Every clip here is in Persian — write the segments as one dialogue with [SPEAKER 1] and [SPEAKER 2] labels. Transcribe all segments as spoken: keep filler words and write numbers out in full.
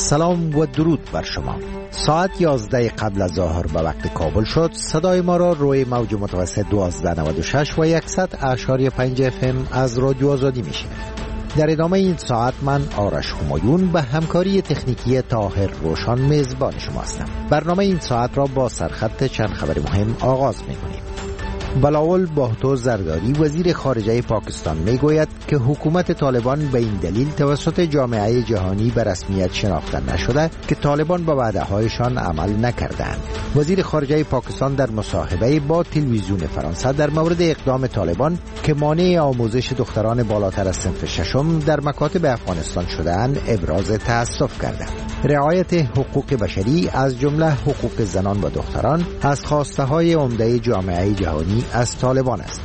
[SPEAKER 1] سلام و درود بر شما. ساعت یازده قبل از ظهر به وقت کابل شد. صدای ما را روی موج متوسط دوازده نود و شش و صد اعشاری پنج اف ام از رادیو آزادی میشنوید. در ادامه این ساعت من آرش همایون به همکاری تکنیکی طاهر روشان میزبان شما هستم. برنامه این ساعت را با سرخط چند خبر مهم آغاز میکنیم. بلاول بهتو زرداری وزیر خارجه پاکستان میگوید که حکومت طالبان به این دلیل توسط جامعه جهانی به رسمیت شناخته نشده که طالبان به وعده‌هایشان عمل نکردند. وزیر خارجه پاکستان در مصاحبه با تلویزیون فرانسه در مورد اقدام طالبان که مانع آموزش دختران بالاتر از صنف ششم در مکاتب افغانستان شده‌اند ابراز تأسف کرد. رعایت حقوق بشری از جمله حقوق زنان و دختران از خواسته‌های عمده جامعه جهانی از طالبان است.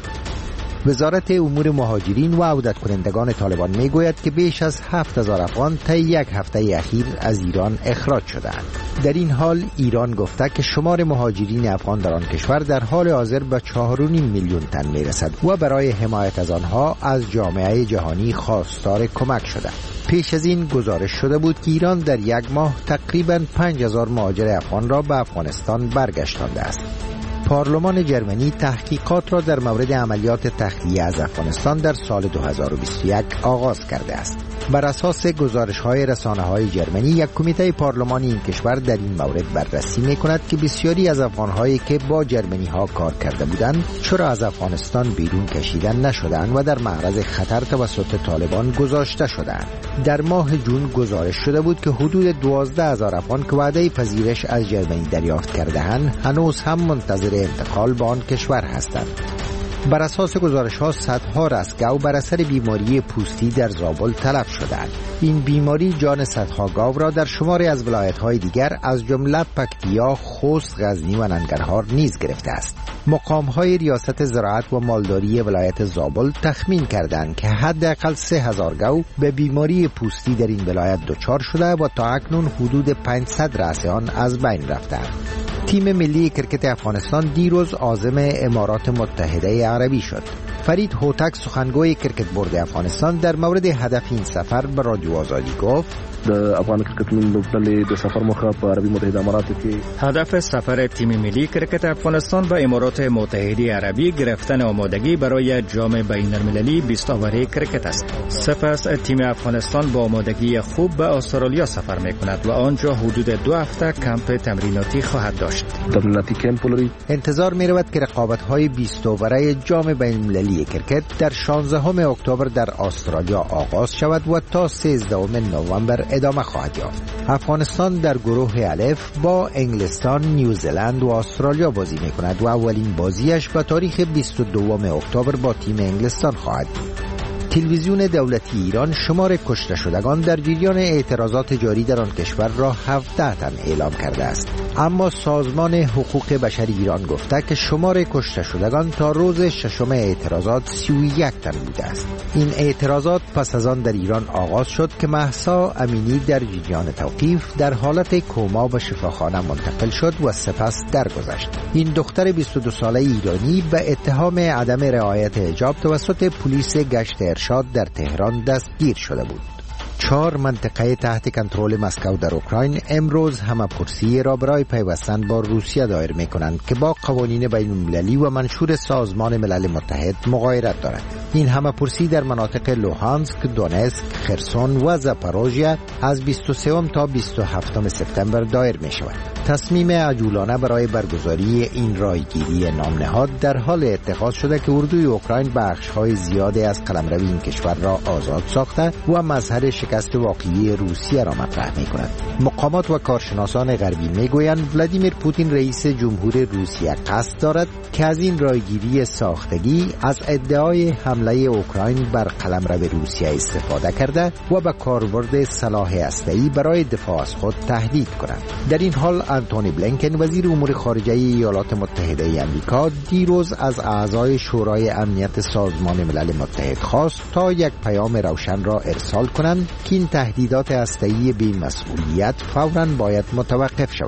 [SPEAKER 1] وزارت امور مهاجرین و عودت کنندگان طالبان میگوید که بیش از هفت هزار افغان طی یک هفته اخیر از ایران اخراج شدند. در این حال ایران گفته که شمار مهاجرین افغان در آن کشور در حال حاضر به چهار و نیم میلیون تن میرسد و برای حمایت از آنها از جامعه جهانی خواستار کمک شده. پیش از این گزارش شده بود که ایران در یک ماه تقریباً پنج هزار مهاجر افغان را به افغانستان برگشتانده است. پارلمان جرمنی تحقیقات را در مورد عملیات تخلیه از افغانستان در سال دو هزار و بیست و یک آغاز کرده است. بر اساس گزارش‌های رسانه‌های جرمنی، یک کمیته پارلمانی این کشور در این مورد بررسی می‌کند که بسیاری از افغان‌هایی که با جرمنی‌ها کار کرده بودند چرا از افغانستان بیرون کشیده نشدند و در معرض خطر توسط طالبان گذاشته شدند. در ماه جون گزارش شده بود که حدود دوازده هزار افغان که وعده پذیرش از جرمنی دریافت کرده‌اند هنوز هم منتظر انتقال به آن کشور هستند. بر اساس گزارش‌ها صدها رستگاو بر اثر بیماری پوستی در زابل تلف شدند. این بیماری جان صدها گاو را در شماری از ولایت‌های دیگر از جمله پکتیا، خوست، غزنی و ننگرهار نیز گرفته است. مقام‌های ریاست زراعت و مالداری ولایت زابل تخمین کردند که حداقل سه هزار گاو به بیماری پوستی در این ولایت دچار شده و تا اکنون حدود پانصد رأس آن از بین رفتند. تیم ملی کرکت افغانستان دیروز عازم امارات متحده عربی شد. فرید هوتک سخنگوی کرکت بورد افغانستان در مورد هدف این سفر به رادیو آزادی گفت:
[SPEAKER 2] د افغان کرکټ لوبډلې د سفر مخه په عربي متحده اماراتو کې
[SPEAKER 3] هدف سفر تیم ملی کرکت افغانستان به امارات متحده عربی گرفتن آمادگی برای جام بین المللی بیست اوور کرکت است. سپس تیم افغانستان با آمادگی خوب به استرالیا سفر می‌کند و آنجا حدود دو هفته کمپ تمریناتی خواهد داشت.
[SPEAKER 2] تمریناتی کمپ لري.
[SPEAKER 1] انتظار می‌رود که رقابت‌های بیست اوره جام بین المللی کرکت در شانزدهم اکتبر در استرالیا آغاز شود و تا سیزدهم نوامبر ادامه خواهد یافت. افغانستان در گروه الف با انگلستان، نیوزلند و استرالیا بازی می‌کند و اولین بازیش به تاریخ بیست و دوم اکتبر با تیم انگلستان خواهد بود. تلویزیون دولتی ایران شمار کشته شدگان در جریان اعتراضات جاری در آن کشور را هفده تن اعلام کرده است، اما سازمان حقوق بشری ایران گفته که شمار کشته شدگان تا روز ششم اعتراضات سی و یک تن بوده است. این اعتراضات پس از آن در ایران آغاز شد که مهسا امینی در جریان توقیف در حالت کما به شفاخانه منتقل شد و سپس درگذشت. این دختر بیست و دو ساله ایرانی به اتهام عدم رعایت حجاب توسط پلیس گشت ارشاد در تهران دستگیر شده بود. چهار منطقه تحت کنترل مسکو در اوکراین امروز همه‌پرسی را برای پیوستن با روسیه دایر می‌کنند که با قوانین بین‌المللی و منشور سازمان ملل متحد مغایرت دارد. این همه‌پرسی در مناطق لوهانسک، دونتسک، خرسون و زاپاروژیا از بیست و سوم تا بیست و هفتم سپتامبر دایر می‌شود. تصمیم عجولانه برای برگزاری این رایگیری نام نهاد در حال اتخاذ شده که اردوی اوکراین بخش‌های زیادی از قلمرو این کشور را آزاد ساخته و مظهر شکست واقعی روسیه را مطرح می‌کند. مقامات و کارشناسان غربی می‌گویند ولادیمیر پوتین رئیس جمهور روسیه قصد دارد که از این رایگیری ساختگی از ادعای حمله اوکراین بر قلمرو روسیه استفاده کرده و به کاربرد سلاح هسته‌ای برای دفاع از خود تهدید کند. در این حال آنتونی بلینکن وزیر امور خارجه ایالات متحده آمریکا دیروز از اعضای شورای امنیت سازمان ملل متحد خواست تا یک پیام روشن را ارسال کنند که این تهدیدات هسته‌ای بی‌مسئولیت فوراً باید متوقف شود.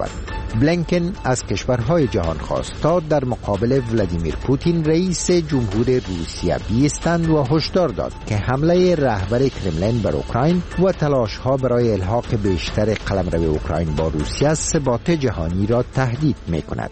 [SPEAKER 1] بلینکن از کشورهای جهان خواست تا در مقابل ولادیمیر پوتین رئیس جمهور روسیه بایستند و هشدار داد که حمله رهبر کرملین بر اوکراین و تلاش‌ها برای الحاق بیشتر قلمرو اوکراین با روسیه ثبات جهانی را تهدید می‌کند.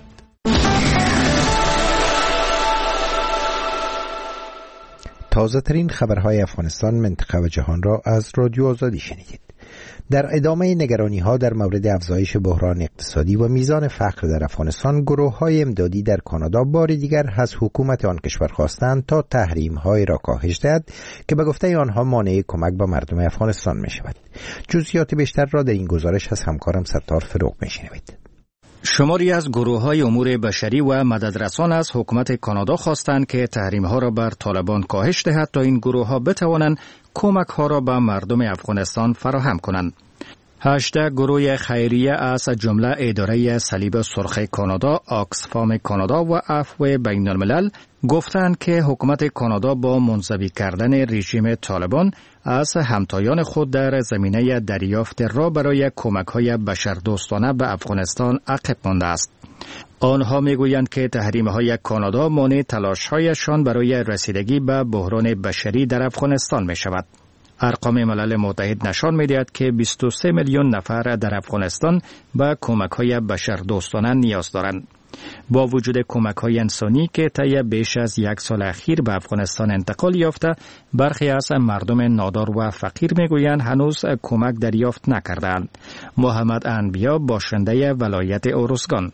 [SPEAKER 1] تازه ترین خبرهای افغانستان، منطقه و جهان را از رادیو آزادی شنیدید. در ادامه نگرانی ها در مورد افزایش بحران اقتصادی و میزان فقر در افغانستان، گروه های امدادی در کانادا بار دیگر از حکومت آن کشور خواستند تا تحریم های را کاهش دهد که به گفته آنها مانع کمک به مردم افغانستان می شود. جزئیات بیشتر را در این گزارش از همکارم ستار فروغ می شنوید.
[SPEAKER 3] شماری از گروه‌های امور بشری و مددرسان از حکومت کانادا خواستند که تحریم‌ها را بر طالبان کاهش دهد تا این گروه‌ها بتوانند کمک‌ها را به مردم افغانستان فراهم کنند. هشده گروه خیریه از جمله اداره صلیب سرخ کانادا، آکسفام کانادا و عفو بین الملل گفتند که حکومت کانادا با منزوی کردن رژیم طالبان از همتایان خود در زمینه دریافت راه برای کمک‌های بشردوستانه به افغانستان عقب مانده است. آنها میگویند که تحریم‌های کانادا مانع تلاش‌هایشان برای رسیدگی به بحران بشری در افغانستان می‌شود. ارقام ملل متحد نشان می‌دهد که بیست و سه میلیون نفر در افغانستان به کمک‌های بشردوستانه نیاز دارند. با وجود کمک‌های انسانی که طی بیش از یک سال اخیر به افغانستان انتقال یافته، برخی از مردم نادار و فقیر میگویند هنوز کمک دریافت نکردند. محمد انبیا باشنده ولایت اورزگان: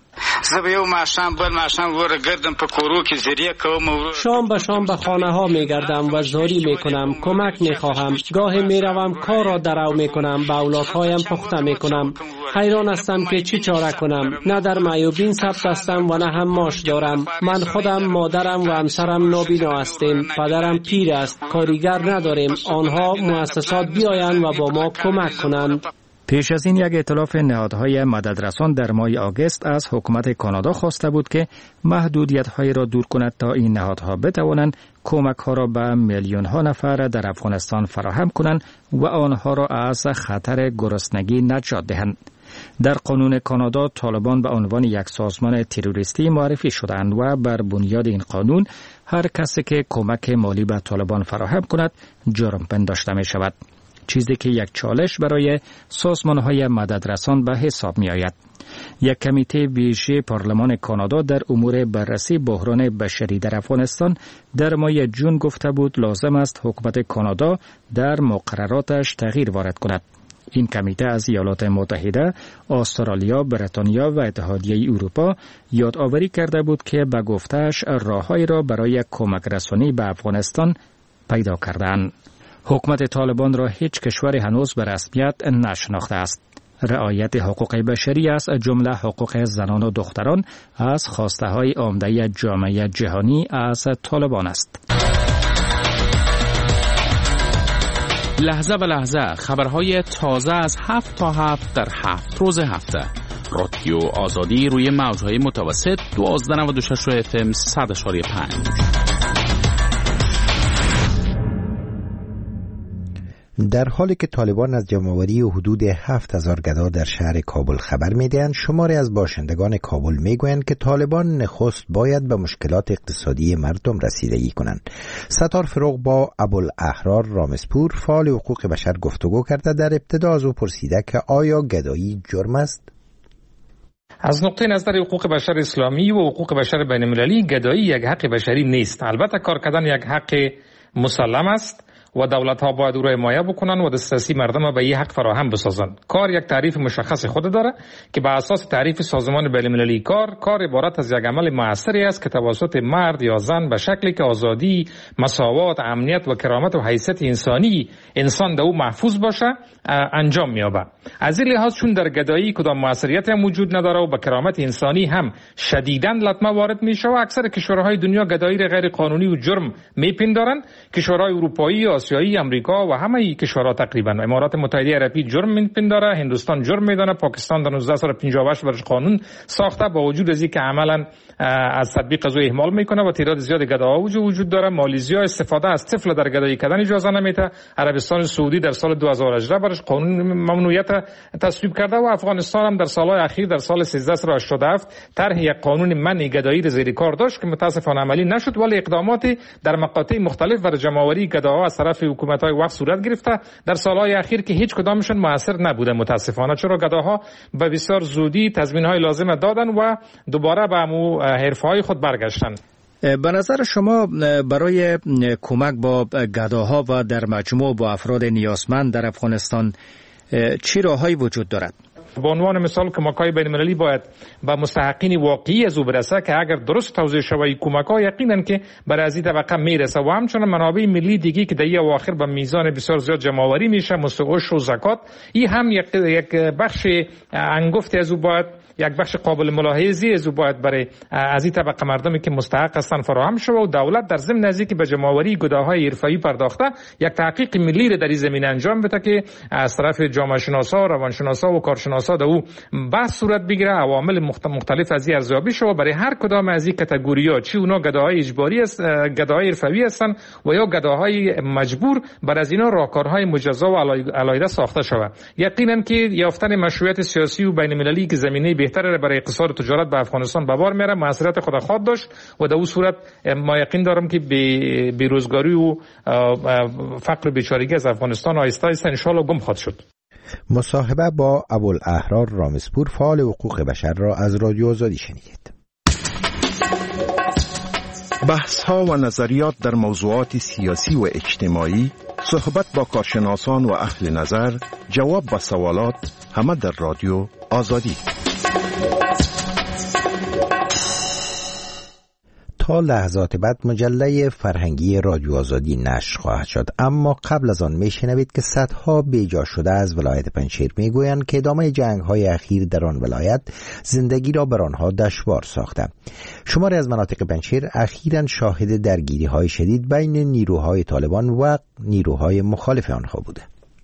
[SPEAKER 4] شام به شام به خانه ها می گردم و زاری می کنم، کمک می خواهم. گاهی می روم کار را درو می کنم، به اولادهایم پخته می کنم. حیران هستم که چی چاره کنم. نه در معیوبین ثبت هستم و نه هم معاش دارم. من خودم، مادرم و همسرم نابینا هستیم. پدرم پیر است. کارگر نداریم. آنها مؤسسات بیایند و با ما کمک کنند.
[SPEAKER 3] پیش از این یک ائتلاف نهادهای مددرسان در ماه آگوست از حکومت کانادا خواسته بود که محدودیت‌های را دور کند تا این نهادها بتوانند کمک‌ها را به میلیون‌ها نفر در افغانستان فراهم کنند و آنها را از خطر گرسنگی نجات دهند. در قانون کانادا طالبان به عنوان یک سازمان تروریستی معرفی شدند و بر بنیاد این قانون هر کسی که کمک مالی به طالبان فراهم کند جرم پنداشته می شود. چیزی که یک چالش برای سازمان‌های مددرسان به حساب می آید. یک کمیته ویژه پارلمان کانادا در امور بررسی بحران بشری در افغانستان در ماه جون گفته بود لازم است حکومت کانادا در مقرراتش تغییر وارد کند. این کمیته از ایالات متحده، استرالیا، بریتانیا و اتحادیه اروپا یادآوری کرده بود که به گفته‌اش راه‌هایی را برای کمک رسانی به افغانستان پیدا کردند. حکومت طالبان را هیچ کشوری هنوز به رسمیت نشناخته است. رعایت حقوق بشری از جمله حقوق زنان و دختران از خواسته‌های عمده جامعه جهانی از طالبان است.
[SPEAKER 5] لحظه به لحظه خبرهای تازه از هفت تا هفت در هفت روز هفته. رادیو آزادی روی موجهای متوسط دوازده نود و شش اف ام صد اشاری پنج.
[SPEAKER 1] در حالی که طالبان از جمع‌آوری حدود هفت هزار گدا در شهر کابل خبر می‌دهند، شماری از باشندگان کابل می‌گویند که طالبان نخست باید به مشکلات اقتصادی مردم رسیدگی کنند. ستار فروغ با ابوالاحرار رامزپور فعال حقوق بشر گفتگو کرده. در ابتدا از او پرسیده که آیا گدایی جرم است؟
[SPEAKER 6] از نقطه نظر حقوق بشر اسلامی و حقوق بشر بین المللی گدایی یک حق بشری نیست. البته کار کردن یک حق مسلم است و دولت‌ها باید او را حمایت بکنن و دسترسی مردم به این حق فراهم بسازند. کار یک تعریف مشخص خود داره که بر اساس تعریف سازمان بین‌المللی کار کار عبارت از یک عمل موثری است که توسط مرد یا زن به شکلی که آزادی، مساوات، امنیت و کرامت و حیثیت انسانی انسان در او محفوظ باشه انجام می‌یابد. از این لحاظ چون در گدایی کدام موثریت هم وجود نداره و به کرامت انسانی هم شدیداً لطمه وارد میشه و اکثر کشورهای دنیا گدایی را غیر قانونی و جرم میپندارند. کشورهای اروپایی، آسیایی، امریکا و همه کشورها تقریبا. امارات متحده عربی جرم میپنداره، هندوستان جرم میدانه، پاکستان در نوزده سال پنجاه و هشت برش قانون ساخته، با وجود از اینکه عملا از تطبیق از او اهمال میکنه و تعداد زیاد گداها وجود داره. مالزیا استفاده از طفل در گدایی کردن اجازه نمیده. عربستان سعودی در سال دو هزار و هجده برش قانون ممنوعیت تصویب کرده و افغانستان هم در سالهای اخیر در سال سیزده هشتاد و هفت طرح یک قانون منع گدایی را زیر کار داشت که متاسفانه عملی نشد، ولی اقداماتی در مقاطع مختلف برای جمع‌آوری گداها از طرف حکومت‌های وقت صورت گرفته در سالهای اخیر که هیچ کدامشون موثر نبوده متاسفانه، چرا گداها به بسیار زودی تضمین‌های لازم دادن و دوباره به همون حرفه‌های خود برگشتن.
[SPEAKER 3] به نظر شما برای کمک با گداها و در مجموع با افراد نیازمند در افغانستان چی راههایی وجود دارد؟
[SPEAKER 6] به عنوان مثال کمک‌های بین‌المللی باید به مستحقین واقعی از او برسه که اگر درست توزیع شود کمک‌ها یقیناً که برای از این طبقه میرسه و همچنین منابع ملی دیگه که در اواخر به میزان بسیار زیاد جمع‌آوری میشه مثل عشر و زکات، این هم یک یک بخش انگفتی از او باید یک بخش قابل ملاحظه‌ای از او باید برای از این طبقه مردمی که مستحق هستند فراهم شود و دولت در ضمن نزدیک به جمع‌آوری گداهای حرفه‌ای پرداخته یک تحقیق ملی را در این زمینه انجام بده که از طرف جامعه شناسا، روانشناسا و کارشناسا در او بحث صورت بگیره، عوامل مختلف از این ارزیابی شود برای هر کدام از این کاتگوری‌ها، چی اونا گداهای اجباری است، گداهای حرفه‌ای هستند و یا گداهای مجبور، بر از اینا راهکارهای مجزا و علیحده ساخته شود. یقینا که یافتن مشروعیت سیاسی و بین‌المللی که زمینه بهتر برای اقتصاد و تجارت به افغانستان به بار میاره موثریت خود خواهد داشت و در اون صورت ما یقین دارم که بیروزگاری و فقر و بیچارگی از افغانستان آهسته آهسته ان شاء الله گم خواهد شد.
[SPEAKER 1] مصاحبه با ابوالاحرار رامزپور فعال حقوق بشر را از رادیو آزادی شنیدید.
[SPEAKER 7] بحث ها و نظریات در موضوعات سیاسی و اجتماعی، صحبت با کارشناسان و اهل نظر، جواب به سوالات، همه در رادیو آزادی.
[SPEAKER 1] تا لحظات بعد مجله فرهنگی رادیو آزادی نشر خواهد شد، اما قبل از آن میشنوید که صدها بیجا شده از ولایت پنجشیر میگویند که ادامه جنگ‌های اخیر در آن ولایت زندگی را بر آنها دشوار ساخته. شماری از مناطق پنجشیر اخیراً شاهد درگیری‌های شدید بین نیروهای طالبان و نیروهای مخالف آنها بوده.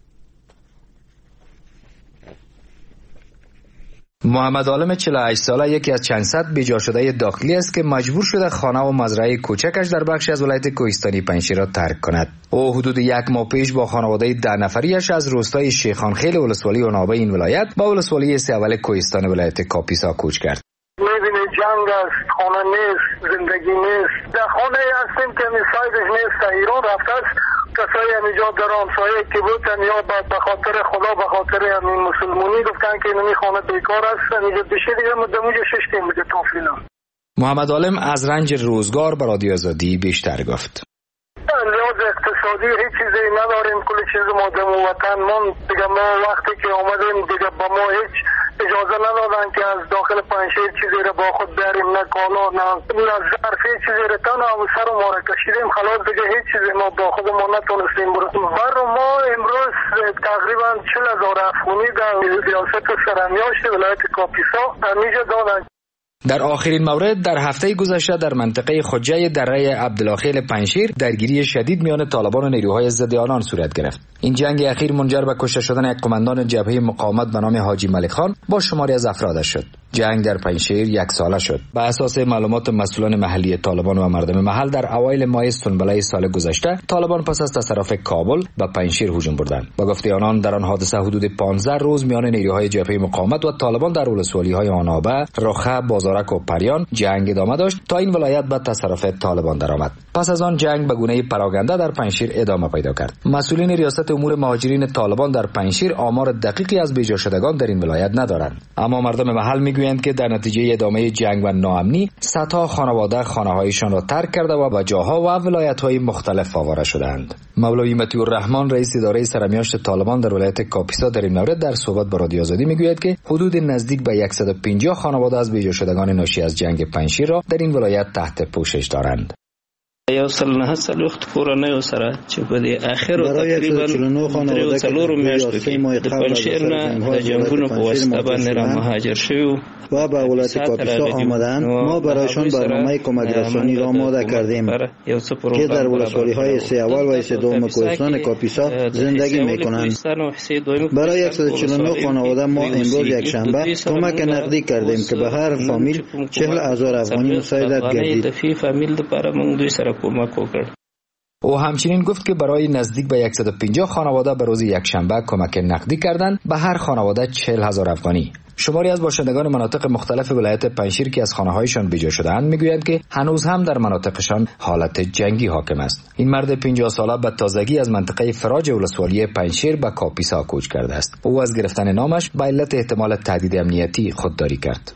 [SPEAKER 8] محمد عالم چهل و هشت ساله یکی از چند صد بیجا شده داخلی است که مجبور شده خانه و مزرعه کوچکش در بخشی از ولایت کوهستانی پنجشیر را ترک کند. او حدود یک ماه پیش با خانواده ده نفریش از روستای شیخانخیل ولسوالی عنابه این ولایت با ولسوالی سه اول کوهستان ولایت کاپیسا کوچ کرد.
[SPEAKER 9] می‌بینی جنگ است، خانه نیست، زندگی نیست. در خانه هستیم که میسایدش نیست، ایران رفته است. کسایی همیجا در آمسایه که بودن یا به خاطر خدا به خاطر همین مسلمانی گفتن که اینمی خانه بیکار است، اینجا بشه دیگه مدموجه ششتیم بوده توفینا.
[SPEAKER 8] محمد عالم از رنج روزگار به رادیو آزادی بیشتر گفت.
[SPEAKER 9] لحاظ اقتصادی هیچ چیزی نداریم، کل چیز ما در وطن من دیگه ما وقتی که آمدیم دیگه با ما هیچ اجازه ندادن که از داخل پنجشیر چیزی را با خود بریم، نه کالا نه نه ظرف، هیچ چیزی را تا نه سر ما را کشیدیم، خلاص دیگه هیچ چیزی ما با خود ما نتونستیم برسیم. بر ما امروز تقریبا چهل هزار افغانی در ریاست سرمیاشت ولایت کاپیسا همیشه دادن.
[SPEAKER 8] در آخرین مورد در هفته گذشته در منطقه خجه دره عبدالخیل پنجشیر درگیری شدید میان طالبان و نیروهای ضد آنان صورت گرفت. این جنگ اخیر منجر به کشته شدن یک قماندان جبهه مقاومت به نام حاجی ملک خان با شماری از افرادش شد. جنگ در پنجشیر یک ساله شد. به اساس معلومات مسئولان محلی طالبان و مردم محل در اوایل ماه سنبله سال گذشته طالبان پس از تصرف کابل به پنجشیر هجوم بردند. با گفته آنان در آن حادثه حدود پانزده روز میان نیروهای جبهه مقاومت و طالبان در ولسوالی‌های آنابه، رخه، بازارک و پریان جنگ ادامه داشت تا این ولایت به تصرف طالبان درآمد. پس از آن جنگ به گونه پراگنده در پنجشیر ادامه پیدا کرد. مسئولین ریاست امور مهاجرین طالبان در پنجشیر آمار دقیقی از بیجا شدگان در این ولایت ندارند، اما مردم محل میگویند که در نتیجه ادامه جنگ و ناامنی صدها خانواده خانه‌هایشان را ترک کرده و به جاها و ولایت‌های مختلف آواره شدند. مولوی مطیع الرحمن رئیس اداره سرمیاشت طالبان در ولایت کاپیسا در این مورد در صحبت با رادیو آزادی میگوید که حدود نزدیک به صد و پنجاه خانواده از بیجا شدگان ناشی از جنگ پنجشیر را در این ولایت تحت پوشش دارند.
[SPEAKER 10] یو سل نه سلوخت کورنۍ سره چې په دې اخر
[SPEAKER 11] تقریبا
[SPEAKER 10] درې څلور میاشتو کې د پنشیر نه د جنگونو په واسطه باندې را مهاجر شوی
[SPEAKER 11] و به ولایت کاپیسا آمدند. ما برایشان برنامه کمک رسانی را آماده کردیم که در ولسوالی‌های سه اول و سه دوم کوهستان کاپیسا زندگی می‌کنند. برای صد و چهل و نه خانواده ما امروز یک شنبه کمک نقدی کردیم که به هر فامیل چهل هزار افغانی مساعدت گردید.
[SPEAKER 8] او همچنین گفت که برای نزدیک به صد و پنجاه خانواده به روز یکشنبه کمک نقدی کردند، به هر خانواده چهل هزار افغانی. شماری از باشندگان مناطق مختلف ولایت پنجشیر که از خانه‌هایشان بیجا شده‌اند میگویند که هنوز هم در مناطقشان حالت جنگی حاکم است. این مرد پنجاه ساله به تازگی از منطقه فراج ولسوالی پنجشیر به کاپیسا کوچ کرده است. او از گرفتن نامش به علت احتمال تهدید امنیتی خودداری کرد.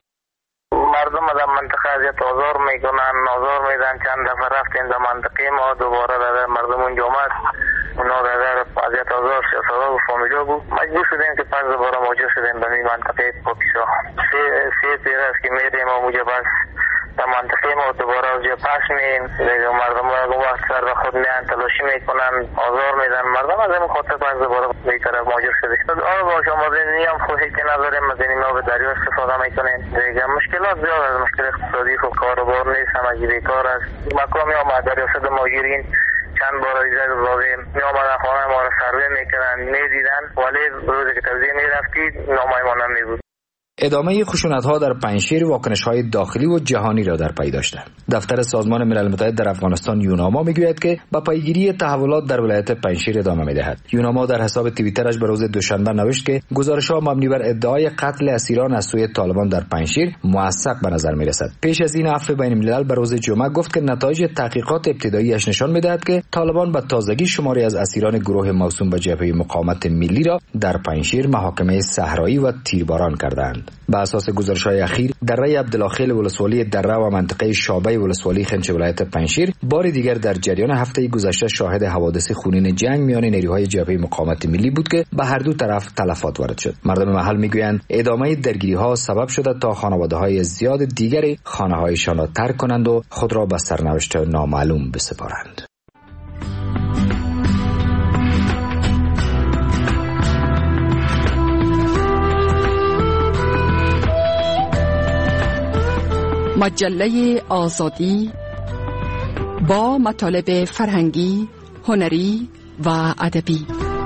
[SPEAKER 9] مردم در منطقه اذیت آزار میکنن، آزار میدن. چند دفعه رفتیم در منطقه ما، دوباره در مردم اونجا آمد، اونا در اذیت آزار شفاقا و فامیلا بود. مجبور شدیم که پس دوباره مواجه شدیم به این منطقه کاپیسا. سه سه تیر است که میریم و اونجا بس در منطقه ما دوباره اونجا پس میم. دیگه مردم ها اون وقت سر به خود میان تلاشی میکنن، آزار میدن. مردم از این خاطر پس دوباره به این طرف مواجه شدیم. آره با شما دینی هم خوشی که نداریم، از این ما به دریا استفاده میکنیم. دیگه مشکلات زیاد است، مشکل اقتصادی خب کاروبار نیست، همگی بیکار است. مقامی آمد در ریاست مهاجرین چند بار ایجاد دادیم، می آمدن خانه ما را سروی میکردن، میدیدن، ولی روزی که تبدیل میرفتید نامه ما نمیبود.
[SPEAKER 8] ادامه خشونت‌ها در پنجشیر واکنش‌های داخلی و جهانی را در پی داشته. دفتر سازمان ملل متحد در افغانستان یوناما میگوید که با پیگیری تحولات در ولایت پنجشیر ادامه می‌دهد. یوناما در حساب توییترش به روز دوشنبه نوشت که گزارش‌ها مبنی بر ادعای قتل اسیران از سوی طالبان در پنجشیر موثق به نظر می‌رسد. پیش از این عفو بین الملل به روز جمعه گفت که نتایج تحقیقات ابتدایی‌اش نشان می‌دهد که طالبان به تازگی شماری از اسیران گروه موسوم به جبهه مقاومت ملی را در پنجشیر محاکمه صحرایی و تیرباران کردند. بر اساس گزارش‌های اخیر دره عبدالله ولسوالی دره و منطقه شابه ولسوالی خنچ ولایت پنجشیر بار دیگر در جریان هفته گذشته شاهد حوادث خونین جنگ میان نیروهای جبهه مقاومت ملی بود که به هر دو طرف تلفات وارد شد. مردم محل میگویند ادامه درگیری‌ها سبب شده تا خانواده‌های زیاد دیگری خانه‌هایشان را ترک کنند و خود را به سرنوشت نامعلوم بسپارند.
[SPEAKER 12] مجله آزادی با مطالب فرهنگی، هنری و ادبی.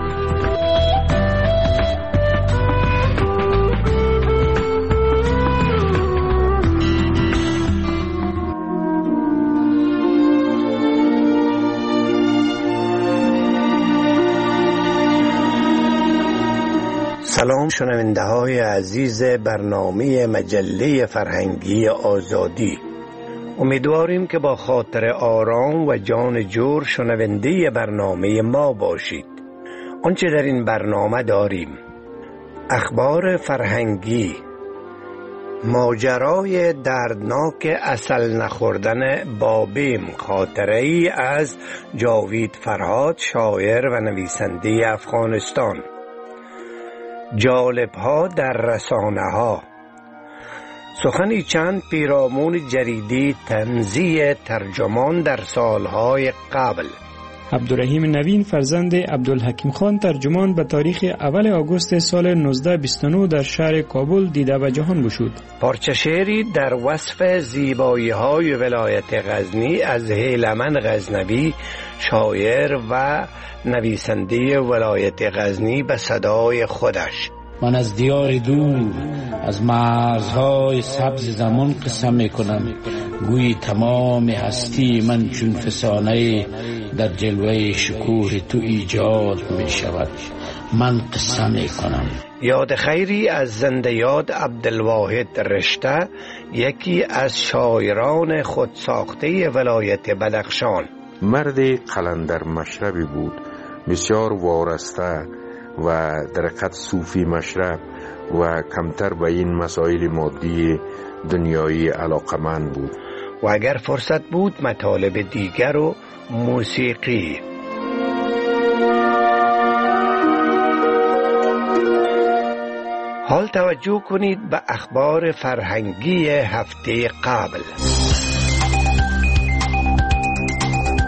[SPEAKER 13] سلام شنونده های عزیز برنامه مجله فرهنگی آزادی. امیدواریم که با خاطر آرام و جان جور شنونده برنامه ما باشید. آنچه در این برنامه داریم: اخبار فرهنگی، ماجرای دردناک عسل نخوردن بابیم، خاطره ای از جاوید فرهاد، شاعر و نویسنده افغانستان، جالب ها در رسانه ها، سخنی چند پیرامون جریدی تنزیه ترجمان در سالهای قبل.
[SPEAKER 14] عبدالرحیم نوین فرزند عبدالحکیم خان ترجمان به تاریخ اول آگوست سال نوزده بیست و نه در شهر کابل دیده به جهان گشود.
[SPEAKER 13] پارچه شعری در وصف زیبایی های ولایت غزنی از هیلمن غزنوی، شاعر و نویسنده ولایت غزنی، به صدای خودش:
[SPEAKER 15] من از دیار دور، از مرزهای سبز زمان قسم میکنم، گویی تمام هستی من چون فسانه در جلوه شکوه تو ایجاد می شود. من قسم میکنم.
[SPEAKER 13] یاد خیری از زنده یاد عبدالواحد رشته، یکی از شاعران خودساخته ولایت بدخشان.
[SPEAKER 16] مرد قلندر مشربی بود، بسیار وارسته و در حقیقت صوفی مشرب و کمتر به این مسائل مادی دنیایی علاقمند بود.
[SPEAKER 13] و اگر فرصت بود مطالب دیگر و موسیقی. حال توجه کنید به اخبار فرهنگی هفته قبل.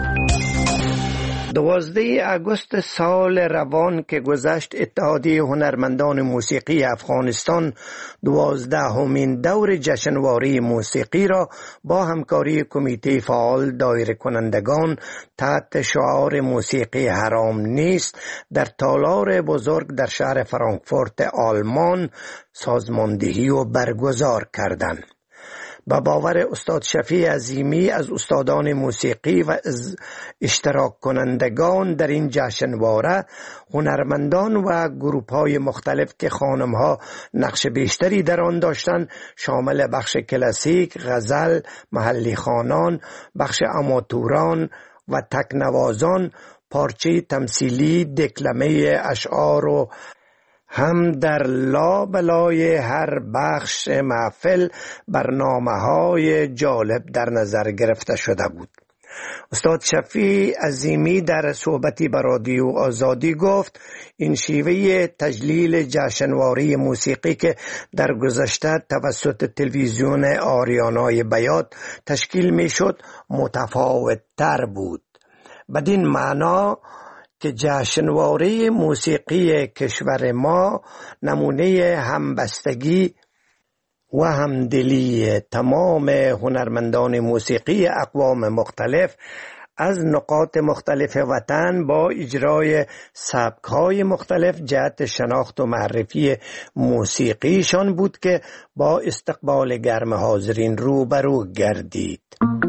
[SPEAKER 13] دوازده اگست سال روان که گذشت، اتحادیه هنرمندان موسیقی افغانستان دوازدهمین دور جشنواره موسیقی را با همکاری کمیته فعال دایره کنندگان تحت شعار موسیقی حرام نیست در تالار بزرگ در شهر فرانکفورت آلمان سازماندهی و برگزار کردند. به باور استاد شفیع عظیمی از استادان موسیقی و از اشتراک کنندگان در این جشنواره، هنرمندان و گروپ‌های مختلف که خانم‌ها نقش بیشتری در آن داشتند شامل بخش کلاسیک، غزل، محلی خوانان، بخش آماتوران و تکنوازان، پارچه تمثیلی، دکلمه اشعار و هم در لابلای هر بخش محفل برنامه‌های جالب در نظر گرفته شده بود. استاد شفیع عظیمی در صحبتی با رادیو آزادی گفت این شیوه تجلیل جشنواره موسیقی که در گذشته توسط تلویزیون آریانای بیات تشکیل می شد متفاوت تر بود، بدین معنا که جشنواره موسیقی کشور ما نمونه همبستگی و همدلی تمام هنرمندان موسیقی اقوام مختلف از نقاط مختلف وطن با اجرای سبک‌های مختلف جهت شناخت و معرفی موسیقیشان بود که با استقبال گرم حاضرین روبرو گردید.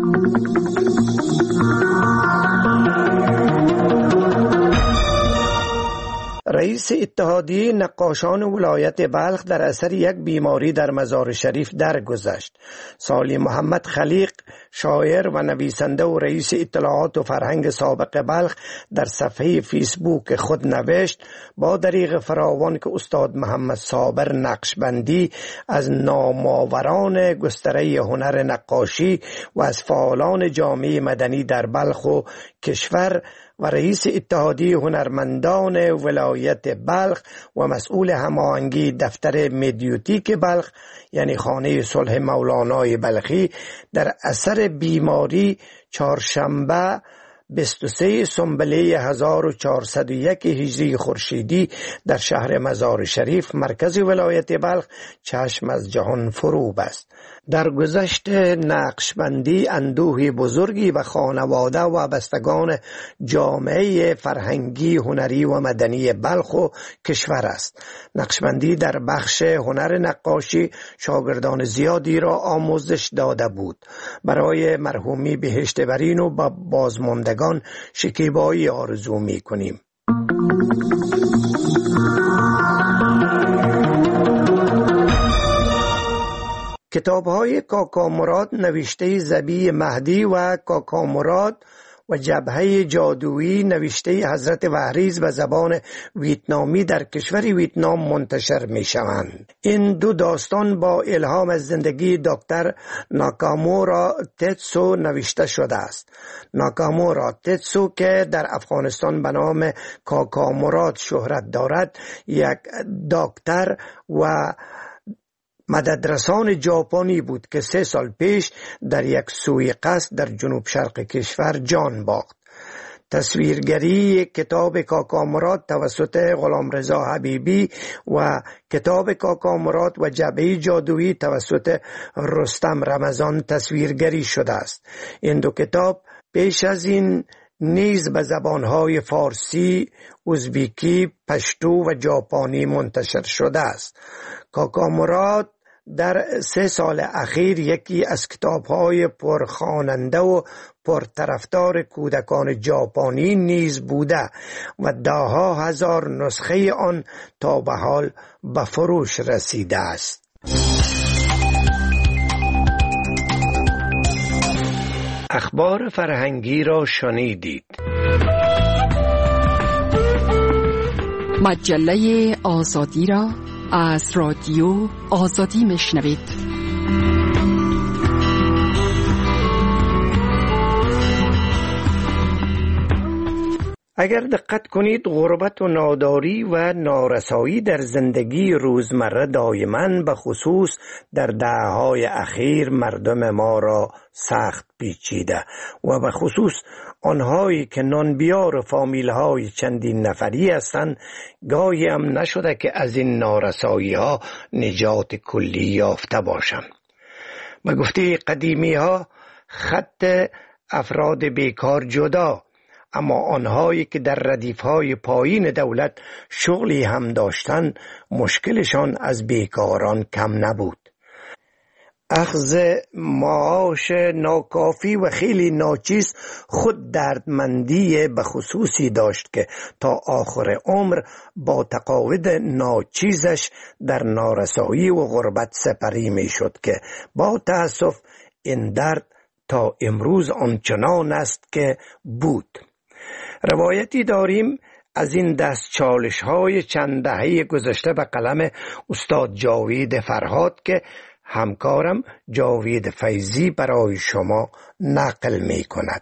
[SPEAKER 13] رئیس اتحادیه نقاشان ولایت بلخ در اثر یک بیماری در مزار شریف درگذشت. سالی محمد خلیق، شاعر و نویسنده و رئیس اطلاعات و فرهنگ سابق بلخ، در صفحه فیسبوک خود نوشت با دریغ فراوان که استاد محمد صابر نقشبندی از نامآوران گستره هنر نقاشی و از فعالان جامعه مدنی در بلخ و کشور و رئیس اتحادیه هنرمندان ولایت بلخ و مسئول هماهنگی دفتر مدیوتیک بلخ یعنی خانه صلح مولانای بلخی در اثر بیماری چهارشنبه بیست و سوم سنبله هزار و چهارصد و یک هجری خورشیدی در شهر مزار شریف مرکز ولایت بلخ چشم از جهان فرو بست. در گذشت نقشبندی اندوهی بزرگی و خانواده و بستگان جامعه فرهنگی، هنری و مدنی بلخ و کشور است. نقشبندی در بخش هنر نقاشی شاگردان زیادی را آموزش داده بود. برای مرحومی بهشت برین و با بازماندگان شکیبایی آرزو می کنیم. کتاب‌های کاکا مراد نوشته زبی مهدی و کاکا مراد و جبهه جادویی نوشته حضرت وحریز به زبان ویتنامی در کشور ویتنام منتشر می شوند. این دو داستان با الهام از زندگی دکتر ناکامورا تتسو نوشته شده است. ناکامورا تتسو که در افغانستان به نام کاکا مراد شهرت دارد، یک دکتر و مددرسان ژاپنی بود که سه سال پیش در یک سویقست در جنوب شرق کشور جان باخت. تصویرگری کتاب کاکا مراد توسط غلامرضا حبیبی و کتاب کاکا مراد و جبهه جادویی توسط رستم رمضان تصویرگری شده است. این دو کتاب پیش از این نیز به زبانهای فارسی، ازبیکی، پشتو و ژاپنی منتشر شده است. کاکا مراد در سه سال اخیر یکی از کتاب‌های پرخواننده و پرطرفدار کودکان ژاپنی نیز بوده و ده‌ها هزار نسخه آن تا به حال به فروش رسیده است. اخبار فرهنگی را شنیدید.
[SPEAKER 12] مجله آزادی را از رادیو آزادی میشنوید.
[SPEAKER 13] اگر دقت کنید غربت و ناداری و نارسایی در زندگی روزمره دائما به خصوص در دهه‌های اخیر مردم ما را سخت پیچیده و به خصوص آنهایی که نانبیار فامیل‌های چندین نفری هستند گاهی هم نشده که از این نارسایی ها نجات کلی یافته باشند. به گفته قدیمی ها خط افراد بیکار جدا، اما آنهایی که در ردیف‌های پایین دولت شغلی هم داشتند مشکلشان از بیکاران کم نبود. اخذ معاش ناکافی و خیلی ناچیز خود دردمندی به خصوصی داشت که تا آخر عمر با تقاعد ناچیزش در نارسایی و غربت سپری می شد که با تأسف این درد تا امروز آنچنان است که بود. روایتی داریم از این دست چالش های چند دهه گذشته به قلم استاد جاوید فرهاد که همکارم جاوید فیضی برای شما نقل می کند.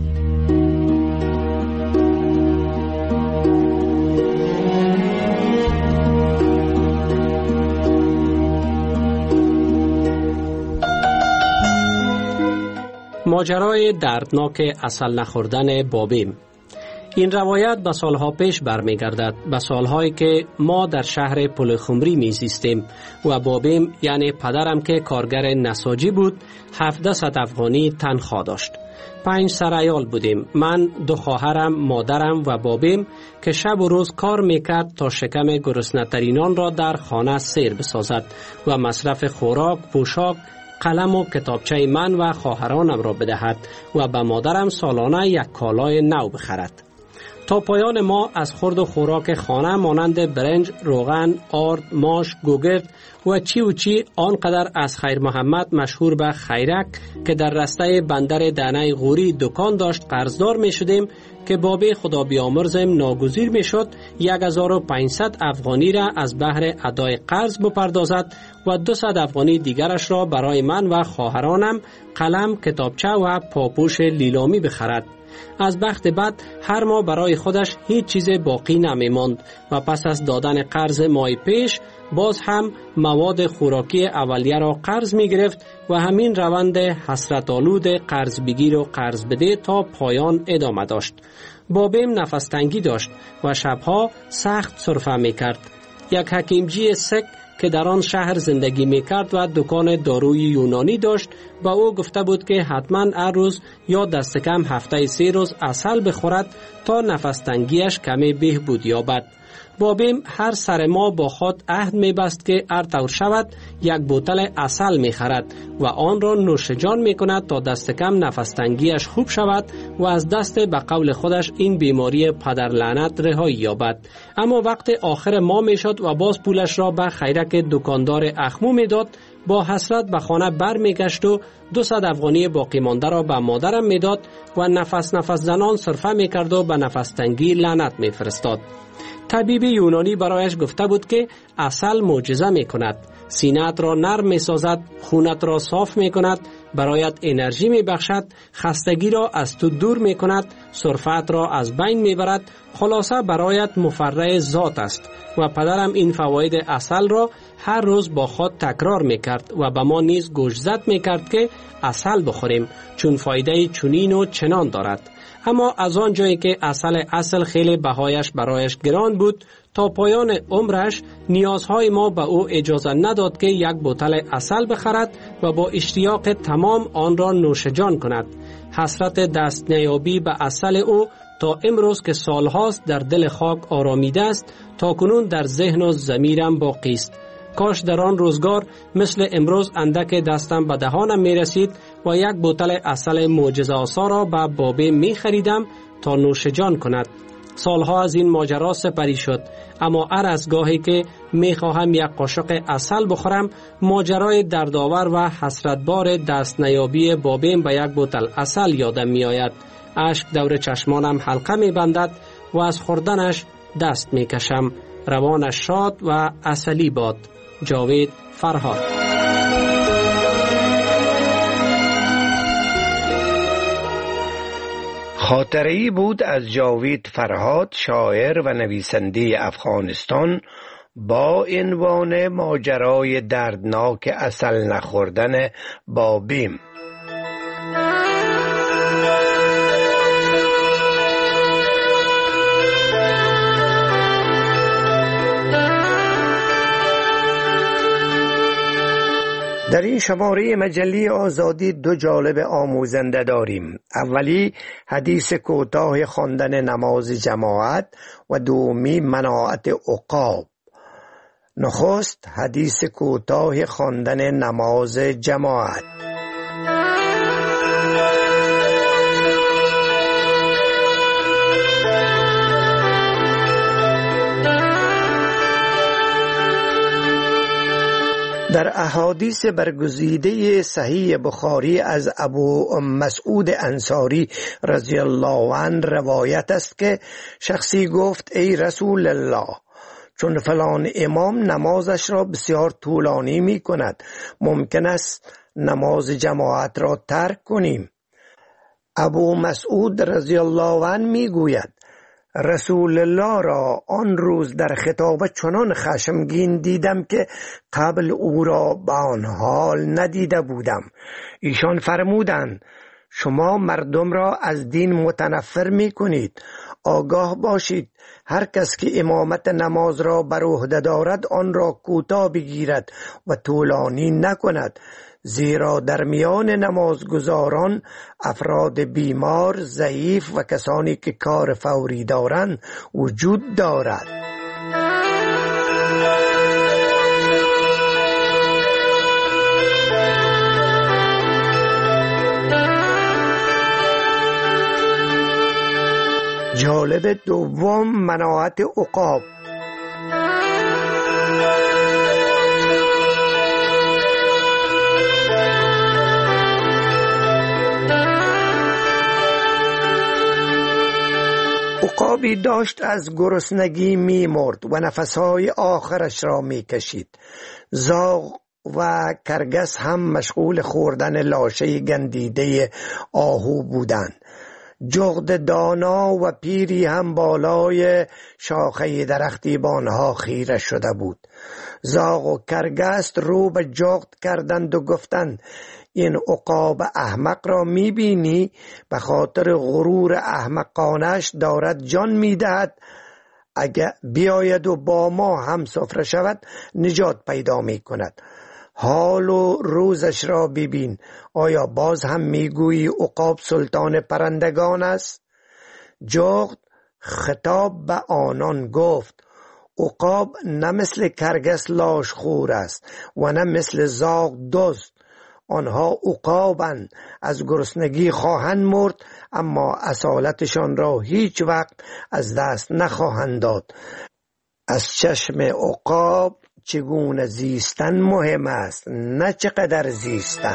[SPEAKER 4] ماجرای دردناک عسل نخوردن بابیم. این روایت به سالها پیش برمیگردد، به سالهایی که ما در شهر پلخمری میزیستیم و بابیم یعنی پدرم که کارگر نساجی بود هفتصد افغانی تنخواه داشت. پنج سرایال بودیم، من، دو خواهرم، مادرم و بابیم که شب و روز کار میکرد تا شکم گرسنه‌ترینان را در خانه سیر بسازد و مصرف خوراک، پوشاک، قلم و کتابچه من و خواهرانم را بدهد و به مادرم سالانه یک کالای نو بخرد. تا پایان ما از خورد و خوراک خانه مانند برنج، روغن، آرد، ماش، گوگرد و چی و چی آنقدر از خیر محمد مشهور به خیرک که در رسته بندر دانه غوری دکان داشت قرضدار می شدیم که بابی خدا بیامرزم ناگزیر می شد یک هزار و پانصد افغانی را از بهر ادای قرض بپردازد و دویست افغانی دیگرش را برای من و خواهرانم قلم، کتابچه و پاپوش لیلامی بخرد. از بخت بعد هر ماه برای خودش هیچ چیز باقی نمی ماند و پس از دادن قرض ماه پیش باز هم مواد خوراکی اولیه را قرض می گرفت و همین روند حسرت آلود قرض بگیر و قرض بده تا پایان ادامه داشت. بابیم نفس تنگی داشت و شبها سخت سرفه می کرد. یک حکیمجی سک که در آن شهر زندگی میکرد و دکان داروی یونانی داشت با او گفته بود که حتما هر روز یا دست کم هفته سه روز عسل بخورد تا نفس تنگیش کمی بهبود یابد. بابیم هر سر ماه با خود عهد میبست که هر طور شود یک بوتل عسل میخرد و آن را نوش جان میکند تا دست کم نفس تنگیش خوب شود و از دست به قول خودش این بیماری پدر لعنت رهایی یابد. اما وقت آخر ماه میشد و باز پولش را به خیرک دکاندار اخمو میداد. با حسرت به خانه بر میگشت و دویست افغانی باقی مانده را به مادرم میداد و نفس نفس زنان صرفه میکرد و به نفس تنگی لعنت میفرستاد. طبیب یونانی برایش گفته بود که عسل معجزه می کند، سینه‌ات را نرم می سازد، خونت را صاف می کند، برایت انرژی می بخشد، خستگی را از تو دور می کند، سرفت را از بین می برد، خلاصه برایت مفرح ذات است. و پدرم این فواید عسل را هر روز با خود تکرار می کرد و به ما نیز گوشزد می کرد که عسل بخوریم چون فایده چنین و چنان دارد. اما از آن جایی که عسل اصل خیلی بهایش برایش گران بود تا پایان عمرش نیازهای ما به او اجازه نداد که یک بوتل عسل بخرد و با اشتیاق تمام آن را نوش جان کند. حسرت دست نیابی به عسل او تا امروز که سالهاست در دل خاک آرامیده است تا کنون در ذهن و ضمیرم باقی است. کاش در آن روزگار مثل امروز اندک دستم به دهانم می رسید و یک بوتل عسل معجزه آسا را به بابی می خریدم تا نوش جان کند. سالها از این ماجرا سپری شد، اما هر از گاهی که می خواهم یک قاشق عسل بخورم ماجرای دردآور و حسرتبار دست نیابی بابیم به یک بوتل عسل یادم می آید. اشک دور چشمانم حلقه می بندد و از خوردنش دست می کشم. روانش شاد و عسلی باد. جاوید فرهاد.
[SPEAKER 13] خاطره‌ای بود از جاوید فرهاد، شاعر و نویسنده افغانستان، با عنوان ماجرای دردناک عسل نخوردن با بیم. در این شماره مجله آزادی دو جالب آموزنده داریم. اولی حدیث کوتاه خواندن نماز جماعت و دومی مناعت عقاب. نخست حدیث کوتاه خواندن نماز جماعت. در احادیث برگزیده صحیح بخاری از ابو مسعود انصاری رضی الله عنه روایت است که شخصی گفت ای رسول الله، چون فلان امام نمازش را بسیار طولانی می کند، ممکن است نماز جماعت را ترک کنیم؟ ابو مسعود رضی الله عنه می گوید رسول الله را آن روز در خطابه چنان خشمگین دیدم که قبل او را به آن حال ندیده بودم. ایشان فرمودند شما مردم را از دین متنفر می کنید. آگاه باشید هر کس که امامت نماز را بر عهده دارد آن را کوتاه بگیرد و طولانی نکند، زیرا در میان نمازگزاران افراد بیمار، ضعیف و کسانی که کار فوری دارند وجود دارد. جالب دوم مناعت عقاب. عقابی داشت از گرسنگی می مرد و نفسهای آخرش را می کشید. زاغ و کرگس هم مشغول خوردن لاشه گندیده آهو بودند. جغد دانا و پیری هم بالای شاخه درختی به آنها خیره شده بود. زاغ و کرگس رو به جغد کردند و گفتند این عقاب احمق را میبینی؟ به خاطر غرور احمقانش دارد جان میدهد. اگر بیاید و با ما هم سفره شود نجات پیدا میکند. حال و روزش را ببین. آیا باز هم میگویی عقاب سلطان پرندگان است؟ جغد خطاب به آنان گفت عقاب نه مثل کرگس لاشخور است و نه مثل زاغ دزد. آنها عقابند، از گرسنگی خواهند مرد اما اصالتشان را هیچ وقت از دست نخواهند داد. از چشم عقاب چگونه زیستن مهم است، نه چقدر زیستن.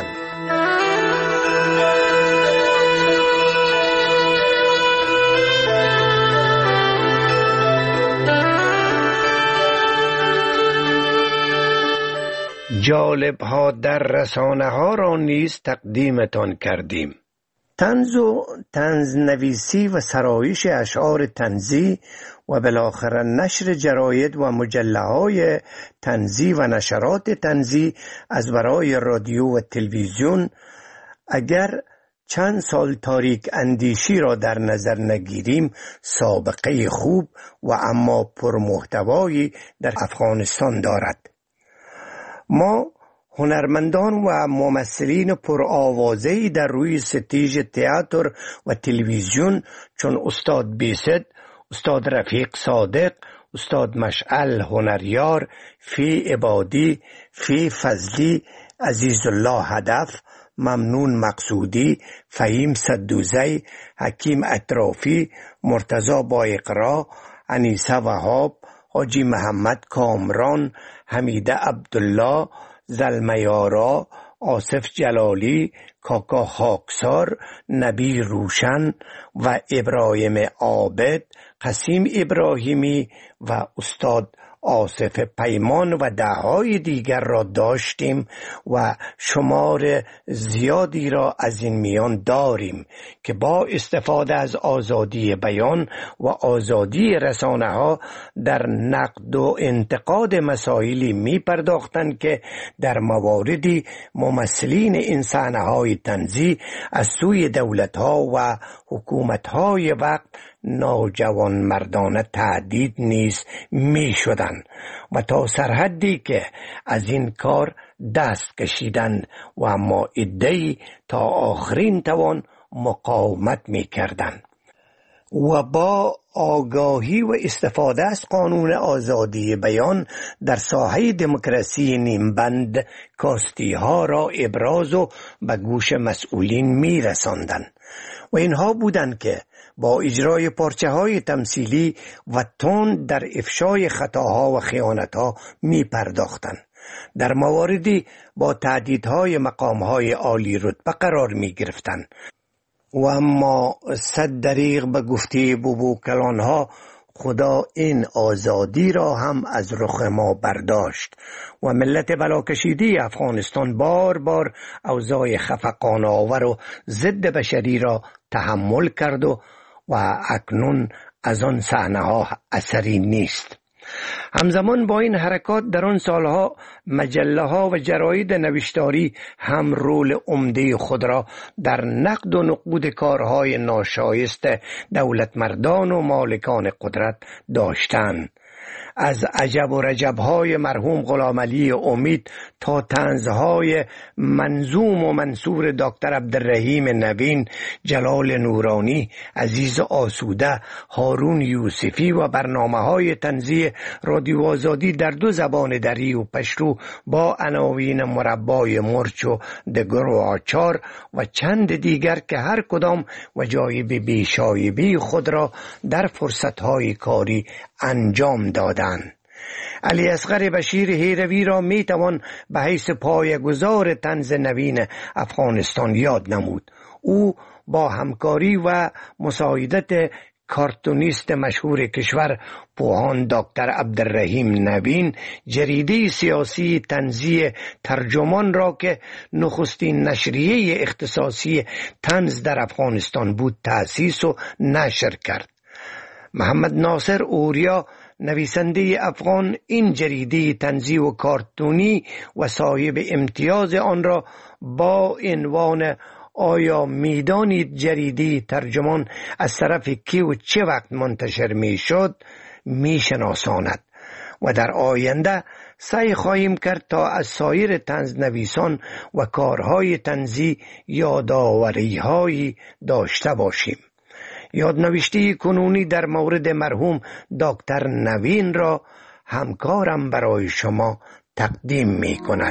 [SPEAKER 13] جالب ها در رسانه ها را نیز تقدیمتان کردیم. طنز و طنز نویسی و سرایش اشعار طنزی و بالاخره نشر جراید و مجله های طنزی و نشرات طنزی از برای رادیو و تلویزیون اگر چند سال تاریک اندیشی را در نظر نگیریم سابقه خوب و اما پرمحتوایی در افغانستان دارد. ما هنرمندان و ممثلین پرآوازه‌ای در روی ستیج تئاتر و تلویزیون چون استاد بیست، استاد رفیق صادق، استاد مشعل هنریار، فی عبادی، فی فضلی، عزیزالله هدف، ممنون مقصودی، فهیم صدوزی، حکیم اطرافی، مرتضی با اقرا، انیسه وهاب، حاجی محمد کامران، حمیده عبدالله، زلمیارا، آصف جلالی، کاکا خاکسار، نبی روشن و ابراهیم عابد، قسیم ابراهیمی و استاد آصف پیمان و دههای دیگر را داشتیم و شمار زیادی را از این میان داریم که با استفاده از آزادی بیان و آزادی رسانه ها در نقد و انتقاد مسائلی می پرداختند که در مواردی ممثلین این صحنه های طنزی از سوی دولت ها و حکومت های وقت ناجوان مردانه تهدید نیز می شدن و تا سرحدی که از این کار دست کشیدند و اما عده‌ای تا آخرین توان مقاومت می کردند و با آگاهی و استفاده از قانون آزادی بیان در ساحه دموکراسی نیمبند کاستی ها را ابراز و به گوش مسئولین می رساندن و اینها بودند که با اجرای پارچه های تمثیلی و تند در افشای خطاها و خیانتها می پرداختند. در مواردی با تهدیدهای مقامهای عالی رتبه قرار می گرفتند و اما صد دریغ به گفته بوبو کلانها خدا این آزادی را هم از رخ ما برداشت و ملت بلاکشیده افغانستان بار بار اوضاع خفقان آور و ضد بشری را تحمل کرد و و اکنون از آن صحنه ها اثری نیست. همزمان با این حرکات در آن سالها مجله ها و جراید نوشتاری هم رول عمده خود را در نقد و نقود کارهای ناشایست دولتمردان و مالکان قدرت داشتند. از عجب و رجبهای مرحوم غلام علی امید تا طنزهای منظوم و منصور دکتر عبدالرحیم نوین، جلال نورانی، عزیز آسوده، هارون یوسفی و برنامه‌های طنزی رادیو آزادی در دو زبان دری و پشتو با عناوین مربای مرچ و دگر و آچار و چند دیگر که هر کدام وجایب بیشایبی خود را در فرصتهای کاری انجام دادند. علی اصغر بشیر هیروی را می توان به حیث پایه‌گذار طنز نوین افغانستان یاد نمود. او با همکاری و مساعدت کارتونیست مشهور کشور پوهان دکتر عبدالرحیم نوین جریده سیاسی طنزی ترجمان را که نخستین نشریه اختصاصی طنز در افغانستان بود تأسیس و نشر کرد. محمد ناصر اوریا نویسنده افغان این جریده طنزی و کارتونی و صاحب امتیاز آن را با عنوان آیا میدانید جریده ترجمان از طرف کی و چه وقت منتشر می شد می شناساند و در آینده سعی خواهیم کرد تا از سایر طنز نویسان و کارهای طنزی یادآوری‌هایی داشته باشیم. یادنوشته کنونی در مورد مرحوم دکتر نوین را همکارم برای شما تقدیم می کند.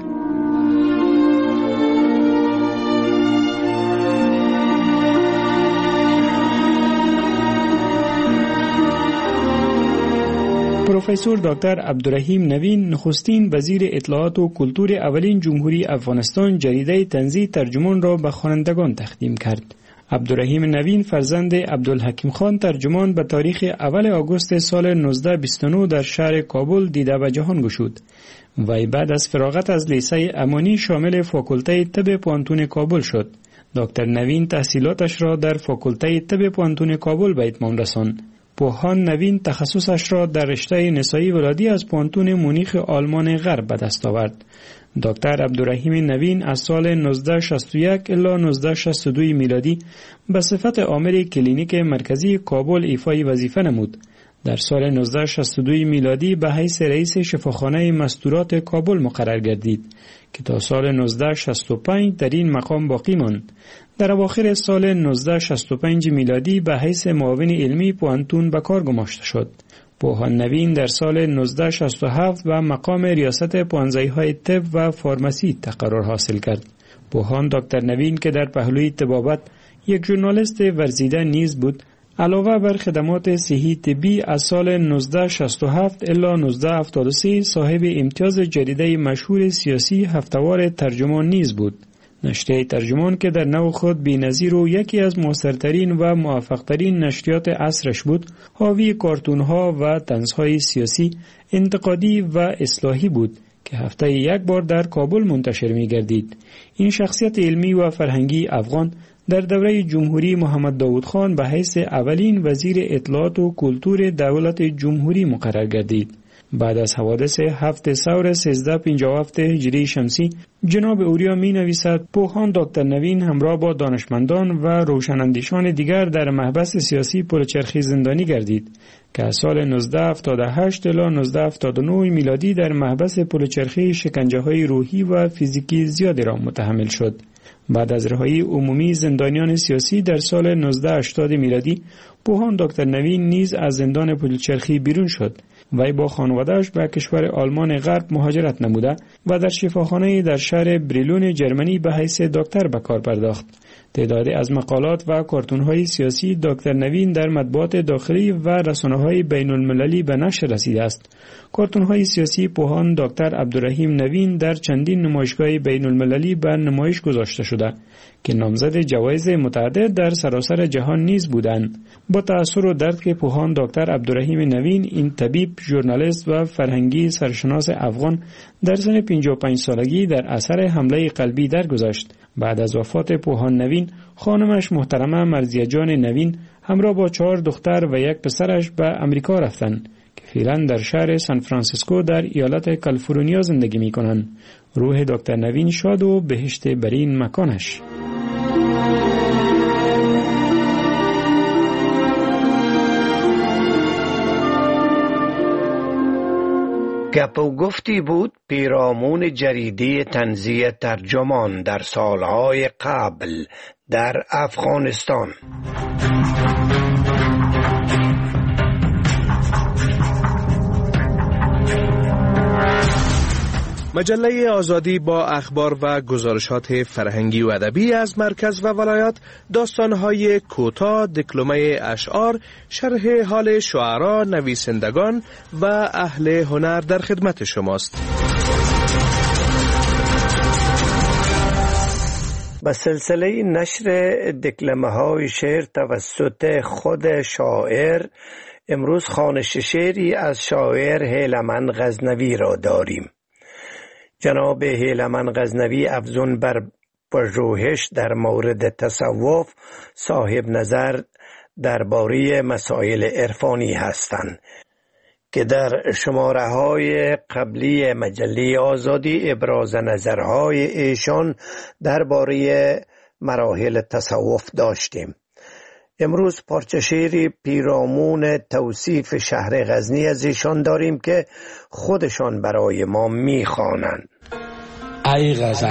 [SPEAKER 14] پروفسور دکتر عبدالرحیم نوین نخستین وزیر اطلاعات و کلتور اولین جمهوری افغانستان جریده طنزی ترجمان را به خوانندگان تقدیم کرد. عبدالرحیم نوین فرزند عبدالحکیم خان ترجمان به تاریخ اول آگوست سال نوزده بیست و نه در شهر کابل دیده به جهان گشود. وی بعد از فراغت از لیسه امانی شامل فاکولته طب پوهنتون کابل شد. دکتر نوین تحصیلاتش را در فاکولته طب پوهنتون کابل به اتمام رساند. پوهان نوین تخصصش را در رشته نسایی ولادی از پوهنتون مونیخ آلمان غرب به دست آورد. دکتر عبدالرحیم نوین از سال نوزده شصت و یک الی نوزده شصت و دو میلادی به صفت عامل کلینیک مرکزی کابل ایفای وظیفه نمود. در سال نوزده شصت و دو میلادی به حیث رئیس شفاخانه مستورات کابل مقرر گردید که تا سال نوزده شصت و پنج در این مقام باقی ماند. در اواخر سال نوزده شصت و پنج میلادی به حیث معاون علمی پوهنتون به کار گماشته شد. پوهان نوین در سال نوزده شصت و هفت به مقام ریاست پوهنځی‌های طب و فارمسی تقرر حاصل کرد. پوهان دکتر نوین که در پهلوی طبابت یک ژورنالیست ورزیده نیز بود، علاوه بر خدمات صحی طبی از سال نوزده شصت و هفت الی نوزده هفتاد و سه صاحب امتیاز جریده مشهور سیاسی هفتوار ترجمان نیز بود. نشریه ترجمان که در نوع خود بی‌نظیر و یکی از موثرترین و موفقترین نشریات عصرش بود، حاوی کارتون‌ها و طنزهای سیاسی، انتقادی و اصلاحی بود که هفته یک بار در کابل منتشر می‌گردید. این شخصیت علمی و فرهنگی افغان در دوره جمهوری محمد داود خان به حیث اولین وزیر اطلاعات و کلتور دولت جمهوری مقرر گردید. بعد از حوادث هفت سور سیزده پنجاه و هفت هجری شمسی، جناب اوریا می نویسد پوهان دکتر نوین همراه با دانشمندان و روشناندیشان دیگر در محبس سیاسی پلچرخی زندانی گردید که از سال نوزده هفتاد و هشت الی نوزده هفتاد و نه میلادی در محبس پلچرخی شکنجه های روحی و فیزیکی زیادی را متحمل شد. بعد از رهایی عمومی زندانیان سیاسی در سال نوزده هشتاد میلادی، پوهان دکتر نوین نیز از زندان پلچرخی بیرون شد. وی با خانواده‌اش به کشور آلمان غرب مهاجرت نموده و در شفاخانه در شهر بریلون جرمنی به حیث دکتر به کار پرداخت. تعدادی از مقالات و کارتون‌های سیاسی دکتر نوین در مطبوعات داخلی و رسانه‌های بین‌المللی به نشر رسیده است. کارتون‌های سیاسی پوهان دکتر عبدالرحیم نوین در چندین نمایشگاه بین‌المللی به نمایش گذاشته شده که نامزد جوایز متعدد در سراسر جهان نیز بودند. با تأثیر و درد که پوهان دکتر عبدالرحیم نوین، این طبیب، ژورنالیست و فرهنگی سرشناس افغان، در سن پنجاه و پنج سالگی در اثر حمله قلبی درگذشت. بعد از وفات پوهان نوین، خانمش محترمه مرضیه جان نوین همراه با چهار دختر و یک پسرش به امریکا رفتند که فعلا در شهر سان فرانسیسکو در ایالت کالیفرنیا زندگی می‌کنند. روح دکتر نوین شاد و بهشت برین مکانش.
[SPEAKER 13] گپ و گفتی بود پیرامون جریده طنزی ترجمان در سالهای قبل در افغانستان.
[SPEAKER 17] مجله آزادی با اخبار و گزارشات فرهنگی و ادبی از مرکز و ولایات، داستان‌های کوتاه، دکلمه اشعار، شرح حال شعرا، نویسندگان و اهل هنر در خدمت شماست.
[SPEAKER 13] به سلسله نشر دکلمه های شعر توسط خود شاعر، امروز خوانش شعری از شاعر هیلمن غزنوی را داریم. جناب هیلمن غزنوی افزون بر پژوهش در مورد تصوف صاحب نظر درباره مسائل عرفانی هستند که در شماره های قبلی مجله آزادی ابراز نظرهای ایشان درباره مراحل تصوف داشتیم. امروز پارچه شعری پیرامون توصیف شهر غزنی از ایشان داریم که خودشان برای ما میخوانند.
[SPEAKER 15] ای غزه،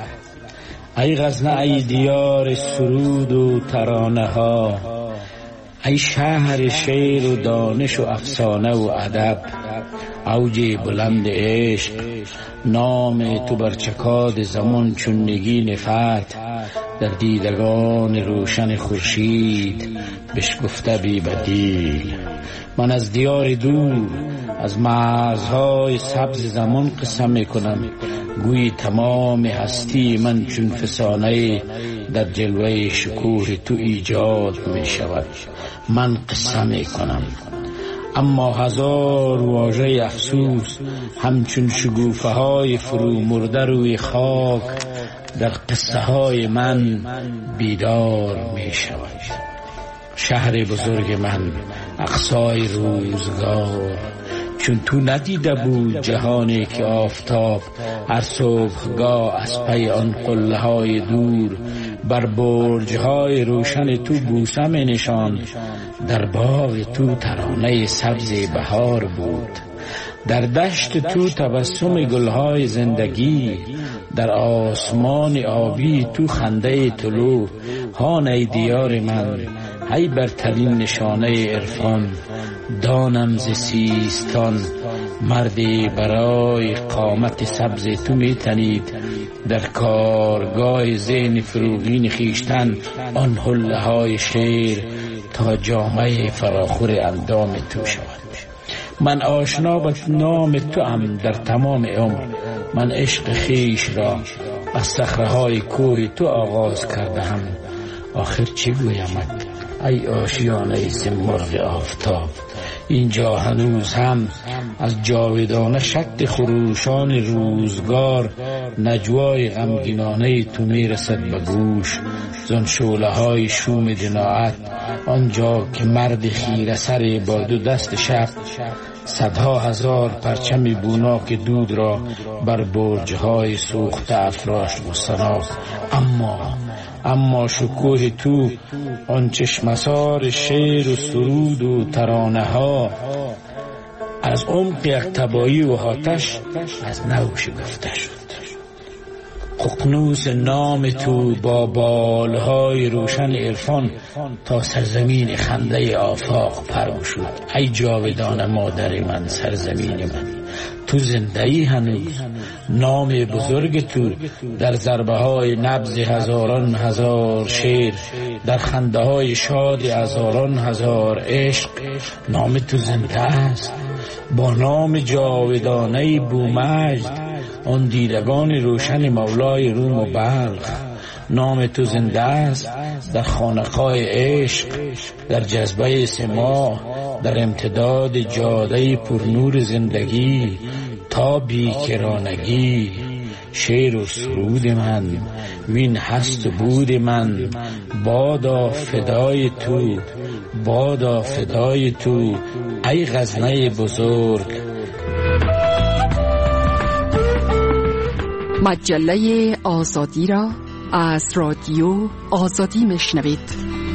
[SPEAKER 15] ای غزنه، ای دیار سرود و ترانه ها، ای شهر شعر و دانش و افسانه و ادب، اوج بلند عشق، نام تو بر چکاد زمان چون نگین فتح، در دیدگان روشن خورشید بشکفته بی بدیل. من از دیار دور، از مرزهای سبز زمان قسم میکنم، گویی تمام هستی من چون فسانه در جلوه شکوه تو ایجاد می شود. من قسم میکنم، اما هزار واژه افسوس همچون شگوفه های فرو مرده روی خاک در قصه های من بیدار می شود. شهر بزرگ من، اقصای روزگار، چون تو ندیده بود جهانی که آفتاب هر صبحگاه از پی آن قله های دور بر برج های روشن تو بوسه می نشان. در باغ تو ترانه سبز بهار بود، در دشت تو تبسم گلهای زندگی، در آسمان آبی تو خنده طلوع. هان ای دیار من، ای برترین نشانه عرفان، دانم ز سیستان مردی برای قامت سبز تو می تنید. در کارگاه ذهن فروغین خیشتن آن حله های شعر تا جامعه فراخور اندام تو شود. من آشنا به نام تو ام در تمام عمر، من عشق خیش را از صخره‌های کوه تو آغاز کردم. آخر چی گویمت ای آشیانه سیمرغ آفتاب؟ اینجا هنوز هم از جاودانه شد خروشان روزگار نجوای غمگینانه تو میرسد به گوش. زن شعله های شوم دناعت آنجا که مرد خیره سر با دو دست شب صدها هزار پرچم بوناک دود را بر برج‌های سوخته افراشت و سناک. اما اما شکوه تو آن چشمسار شعر و سرود و ترانه ها از عمق اقتبایی و آتش از نو شکفته شد. ققنوس نام تو با بالهای روشن عرفان تا سرزمین خنده آفاق پرو شد. ای جاودان مادر من، سرزمین من، تو زنده‌ای هنوز. نام بزرگ تو در ضربه های نبض هزاران هزار شعر، در خنده های شاد هزاران هزار عشق. نام تو زنده است با نام جاودانه بومجد آن دیدگان روشن مولای روم و بلخ. نام تو زنده است در خانقاه عشق، در جذبه سما، در امتداد جاده پرنور زندگی تا بیکرانگی. شعر و سرود من، وین هست و بود من، بادا فدای تو، بادا فدای تو ای غزنه بزرگ.
[SPEAKER 12] مجله آزادی را از رادیو آزادی میشنوید.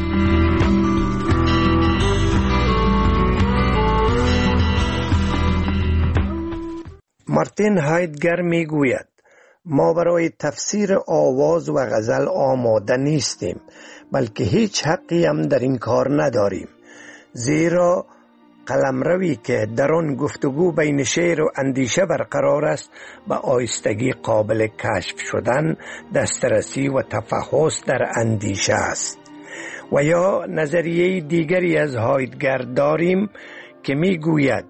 [SPEAKER 13] مارتین هایدگر می گوید ما برای تفسیر آواز و غزل آماده نیستیم، بلکه هیچ حقی هم در این کار نداریم، زیرا قلمروی که در آن گفتگو بین شعر و اندیشه برقرار است به آهستگی قابل کشف شدن، دسترسی و تفحص در اندیشه است. و یا نظریه دیگری از هایدگر داریم که می گوید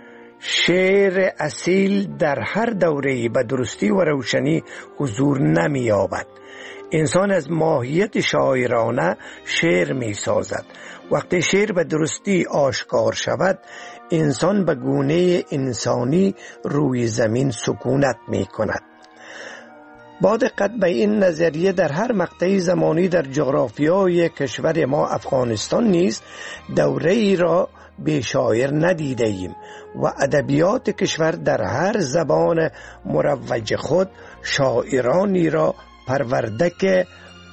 [SPEAKER 13] شعر اصیل در هر دوره‌ای به درستی و روشنی حضور نمی یابد. انسان از ماهیت شاعرانه شعر می سازد. وقتی شعر به درستی آشکار شود، انسان به گونه انسانی روی زمین سکونت می کند. با دقت به این نظریه در هر مقطع زمانی در جغرافیای کشور ما افغانستان نیز دوره ای را به شاعر ندیده ایم و ادبیات کشور در هر زبان مروج خود شاعرانی را پرورده که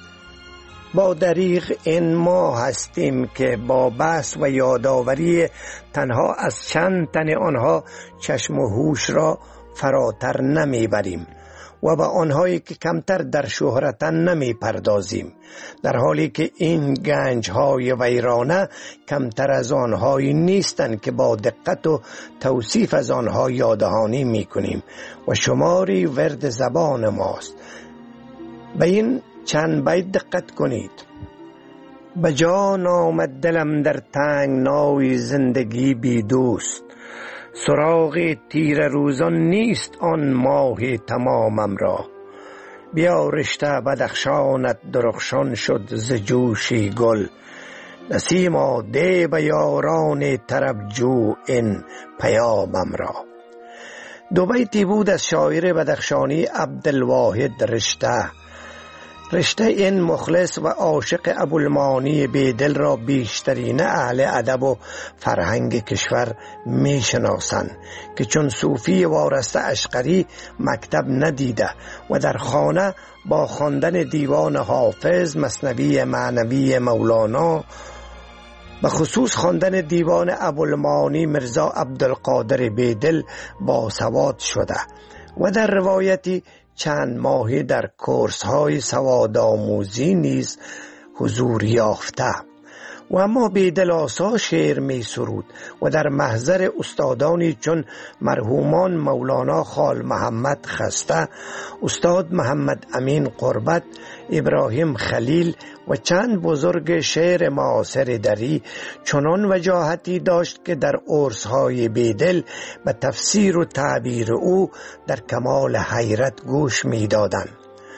[SPEAKER 13] با دریغ این ما هستیم که با بحث و یادآوری تنها از چند تن آنها چشم و هوش را فراتر نمیبریم و به آنهایی که کمتر در شهرتن نمی پردازیم، در حالی که این گنج‌های ویرانه کمتر از آنهایی نیستند که با دقت و توصیف از آنها یاددهانی می کنیم و شماری ورد زبان ماست. به این چند بیت دقت کنید. به جان آمد دلم در تنگنای زندگی بی دوست، سراغ تیر روزان نیست آن ماه تمامم را. بیا رشته بدخشانت درخشان شد ز جوشی گل، نسیما ده به یاران طرب جو این پیامم را. دو بیتی بود از شاعر بدخشانی عبدالواحد رشته. رشته این مخلص و عاشق ابوالمعانی بیدل را بیشترین اهل ادب و فرهنگ کشور می شناسند که چون صوفی وارسته اشقری مکتب ندیده و در خانه با خواندن دیوان حافظ، مثنوی معنوی مولانا، به خصوص خواندن دیوان ابوالمعانی مرزا عبدالقادر بیدل باسواد شده و در روایتی چند ماهی در کورس های سوادآموزی نیز حضور یافته و اما بیدل آسا شعر می سرود و در محضر استادانی چون مرحومان مولانا خال محمد خسته، استاد محمد امین قربت، ابراهیم خلیل و چند بزرگ شعر معاصر دری چنان وجاهتی داشت که در عرس‌های بیدل به تفسیر و تعبیر او در کمال حیرت گوش می دادند.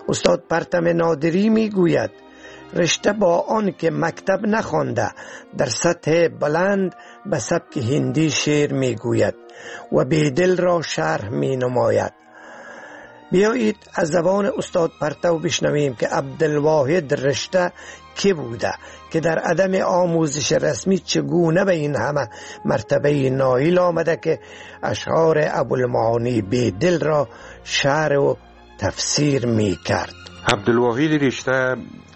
[SPEAKER 13] استاد پرتم نادری می گوید رشته با آن که مکتب نخوانده در سطح بلند به سبک هندی شعر می گوید و بیدل را شرح می نماید. بیایید از زبان استاد پرتو بشنویم که عبدالواحد رشته کی بوده که در عدم آموزش رسمی چگونه به این همه مرتبه نایل آمده که اشعار ابوالمعانی بیدل را شعر و تفسیر می کرد.
[SPEAKER 16] عبدالواحد رشته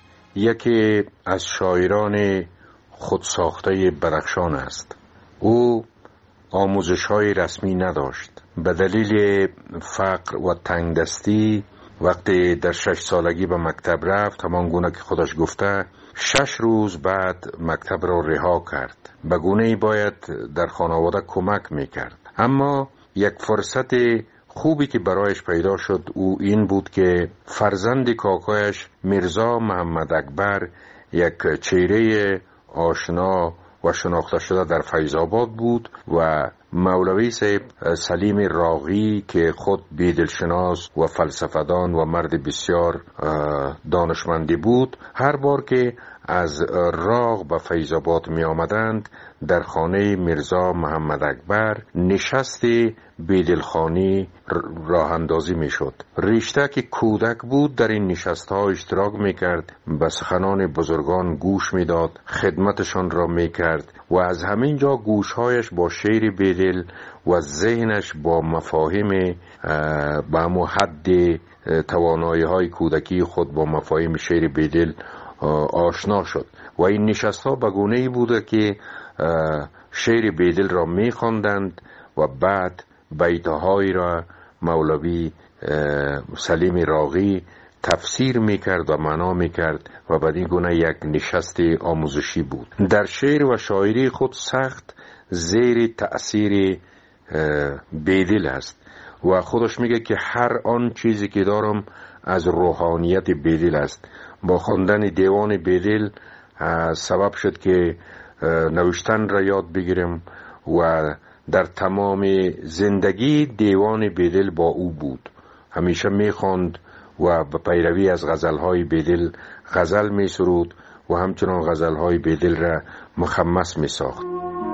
[SPEAKER 16] یکی از شاعران خودساخته بدخشان است. او آموزش های رسمی نداشت. به دلیل فقر و تنگدستی وقتی در شش سالگی به مکتب رفت، همان گونه که خودش گفته، شش روز بعد مکتب را رها کرد. به گونه‌ای باید در خانواده کمک میکرد. اما یک فرصت خوبی که برایش پیدا شد او این بود که فرزند کاکایش میرزا محمد اکبر، یک چهره آشنا و شناخته شده در فیض آباد بود، و مولوی صاحب سلیم راغی که خود بیدلشناس و فلسفه‌دان و مرد بسیار دانشمندی بود، هر بار که از راغ به فیض آباد می آمدند در خانه میرزا محمد اکبر نشست بیدلخانی راه اندازی می شد. رشته که کودک بود در این نشست ها اشتراک می کرد، به سخنان بزرگان گوش می داد، خدمتشان را می کرد و از همین جا گوشهایش با شعر بیدل و ذهنش با مفاهیم به همون حد توانایی های کودکی خود با مفاهیم شعر بیدل آشنا شد. و این نشست ها به گونه‌ای بوده که شعر بیدل را می خواندند و بعد بیتهایی را مولوی سلیم راغی تفسیر می کرد و معنا می کرد و بدین گونه یک نشست آموزشی بود. در شعر و شاعری خود سخت زیر تأثیر بیدل است و خودش میگه که هر آن چیزی که دارم از روحانیت بیدل است. با خواندن دیوان بیدل سبب شد که نوشتن را یاد بگیرم و در تمام زندگی دیوان بیدل با او بود. همیشه میخواند و به پیروی از غزلهای بیدل غزل میسرود و همچنان غزلهای بیدل را مخمس میساخت.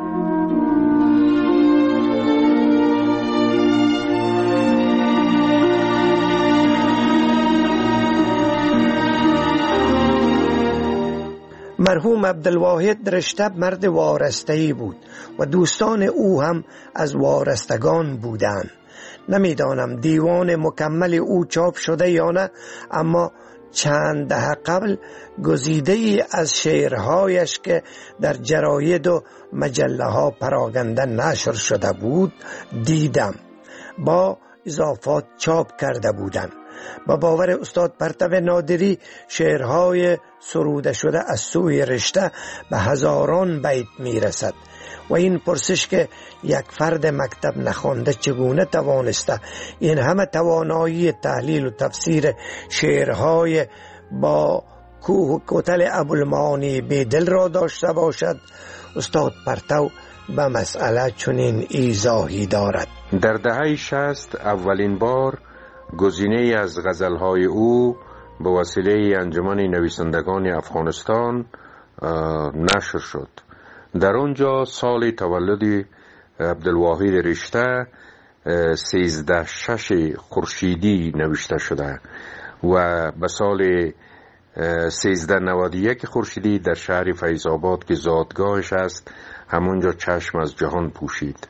[SPEAKER 13] مرحوم عبدالواحد رشته مرد وارسته‌ای بود و دوستان او هم از وارستگان بودند. نمیدانم دیوان مکمل او چاپ شده یا نه، اما چند دهه قبل گزیده ای از شعرهایش که در جراید و مجله ها پراگنده نشر شده بود دیدم. با اضافات چاپ کرده بودند. با باور استاد پرتو نادری شعرهای سروده شده از سوی رشته به هزاران بیت می رسد و این پرسش که یک فرد مکتب نخوانده چگونه توانسته این همه توانایی تحلیل و تفسیر شعرهای با کوه و کتل ابوالمعانی بیدل را داشته باشد، استاد پرتو به مسئله چنین ایضاحی دارد.
[SPEAKER 16] در دهه شصت اولین بار گزینه از غزلهای او به وسیله انجمن نویسندگان افغانستان نشر شد. در اونجا سال تولد عبدالواحد رشته سیزده شش خورشیدی نوشته شده و به سال سیزده نود و یک خورشیدی در شهر فیض آباد که زادگاهش است همونجا چشم از جهان پوشید.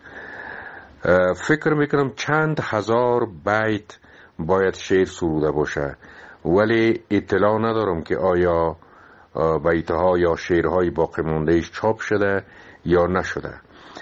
[SPEAKER 16] فکر میکنم چند هزار بیت باید شعر سروده باشه، ولی اطلاع ندارم که آیا بیتها یا شعرهای باقی موندهش چاپ شده یا نشده.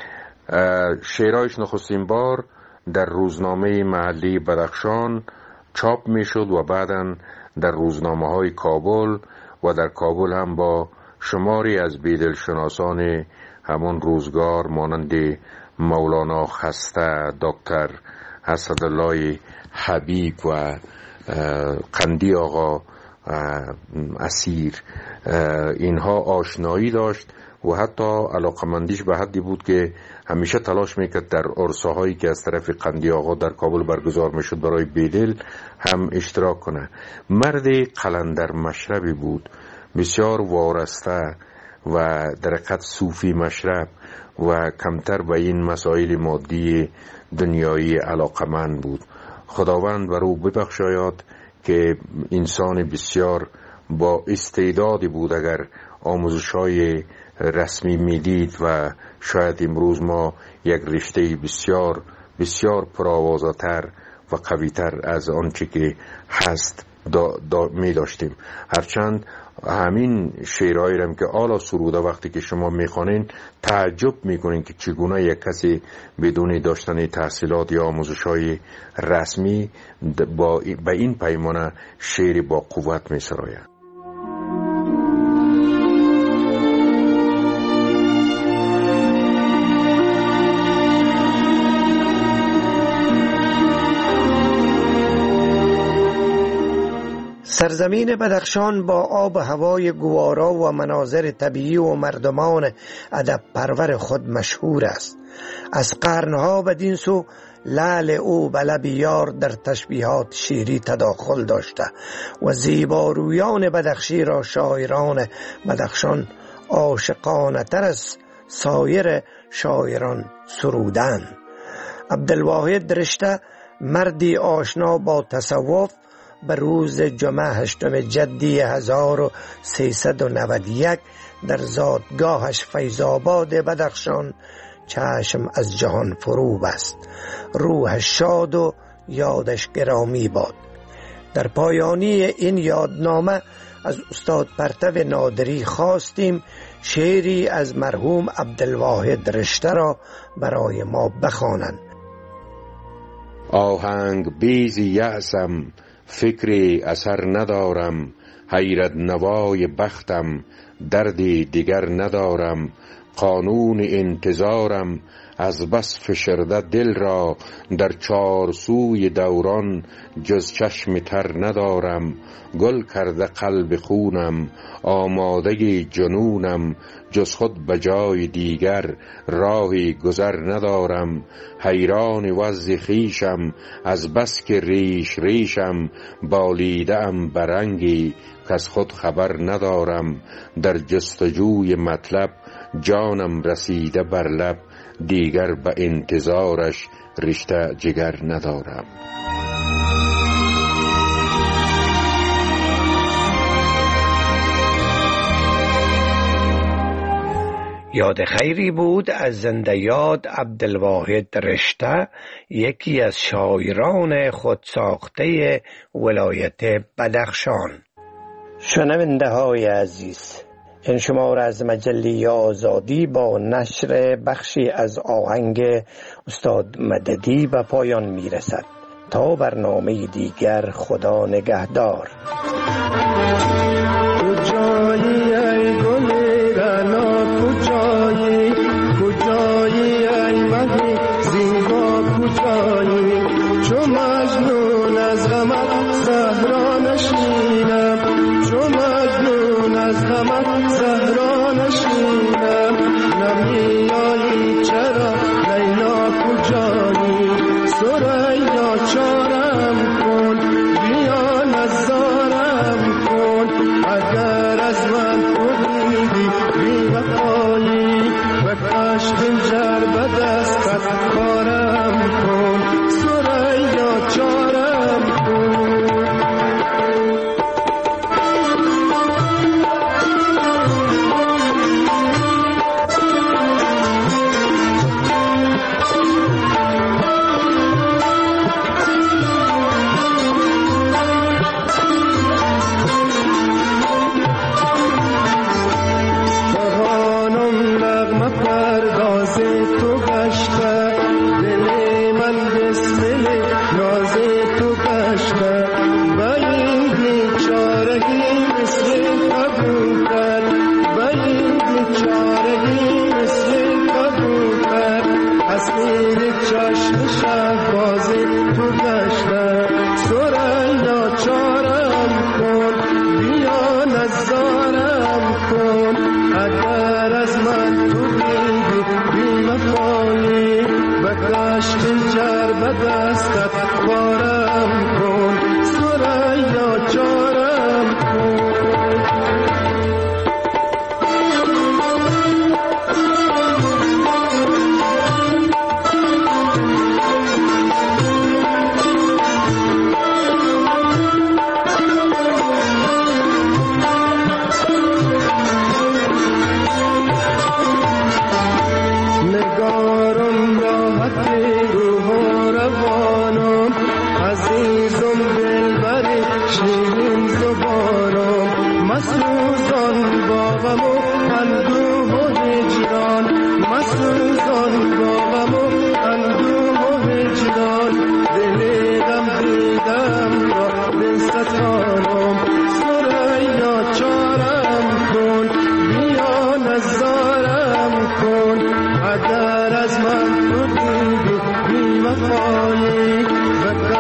[SPEAKER 16] شعرهایش نخستین بار در روزنامه محلی بدخشان چاپ می شد و بعداً در روزنامه های کابل و در کابل هم با شماری از بیدلشناسان همون روزگار مانند مولانا خسته، دکتر اسدالله حبیب و قندی آقا اسیر اینها آشنایی داشت و حتی علاقمندیش به حدی بود که همیشه تلاش میکرد در عرصه‌هایی که از طرف قندی آقا در کابل برگزار میشد برای بیدل هم اشتراک کنه. مرد قلندر مشربی بود، بسیار وارسته و در حقیقت صوفی مشرب و کمتر به این مسائل مادی دنیایی علاقمند بود. خداوند بر او ببخشاید که انسان بسیار با استعدادی بود. اگر آموزش‌های رسمی میدید و شاید امروز ما یک رشته بسیار بسیار پرآوازه‌تر و قوی‌تر از آنچه که هست دا دا می داشتیم. هرچند همین شعرهایی هم که آلا سروده وقتی که شما میخوانین تعجب میکنین که چگونه یک کسی بدون داشتن تحصیلات یا آموزش‌های رسمی با به این پیمانه شعر با قوت میسراید.
[SPEAKER 13] سرزمین بدخشان با آب و هوای گوارا و مناظر طبیعی و مردمان ادب پرور خود مشهور است. از قرنها بدین سو لعل او به لب یار در تشبیهات شیری تداخل داشته و زیبارویان بدخشی را شاعران بدخشان عاشقانه تر از سایر شاعران سرودند. عبدالواحد رشته مردی آشنا با تصوف به روز جمعه هشتم جدی هزار و سیصد و نود و یک در زادگاهش فیض‌آباد بدخشان چشم از جهان فرو بست. روح شاد و یادش گرامی باد. در پایانی این یادنامه از استاد پرتو نادری خواستیم شعری از مرحوم عبدالواحد رشته را برای ما بخوانند.
[SPEAKER 16] آهنگ بیز یأسم، فکری اثر ندارم، حیرت نوای بختم، دردی دیگر ندارم، قانون انتظارم از بس فشرده دل را، در چار سوی دوران جز چشم تر ندارم، گل کرده قلب خونم، آماده جنونم، جز خود به جای دیگر راهی گذر ندارم، حیران وضع خویشم از بس که ریش ریشم، بالیده ام برنگی که از خود خبر ندارم، در جستجوی مطلب جانم رسیده بر لب، دیگر به انتظارش رشته جگر ندارم.
[SPEAKER 13] یاد خیری بود از زنده یاد عبدالواحد رشته، یکی از شاعران خودساخته ولایت بدخشان. شنونده های عزیز، این شماره از مجله آزادی با نشر بخشی از آهنگ استاد مددی به پایان می رسد. تا برنامه دیگر، خدا نگهدار.
[SPEAKER 18] کجایی ای گل رعنا، کجایی کجایی ای مه زیبا، کجایی چو مجنون از غمت زهرا نشینم، چو مجنون از غمت زهرا نشینم، نمیایی چرا لیلا کجایی، ثریا چارم کن بیا نزارم کن، اگر از من امیدی بی وفایی و کاش خنجر به دستت کارم کن، ثریا چارم کن. از من به دستت بارم کن سریا چارم کن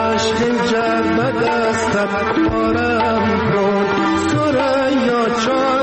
[SPEAKER 18] دستت بارم کن سریا چار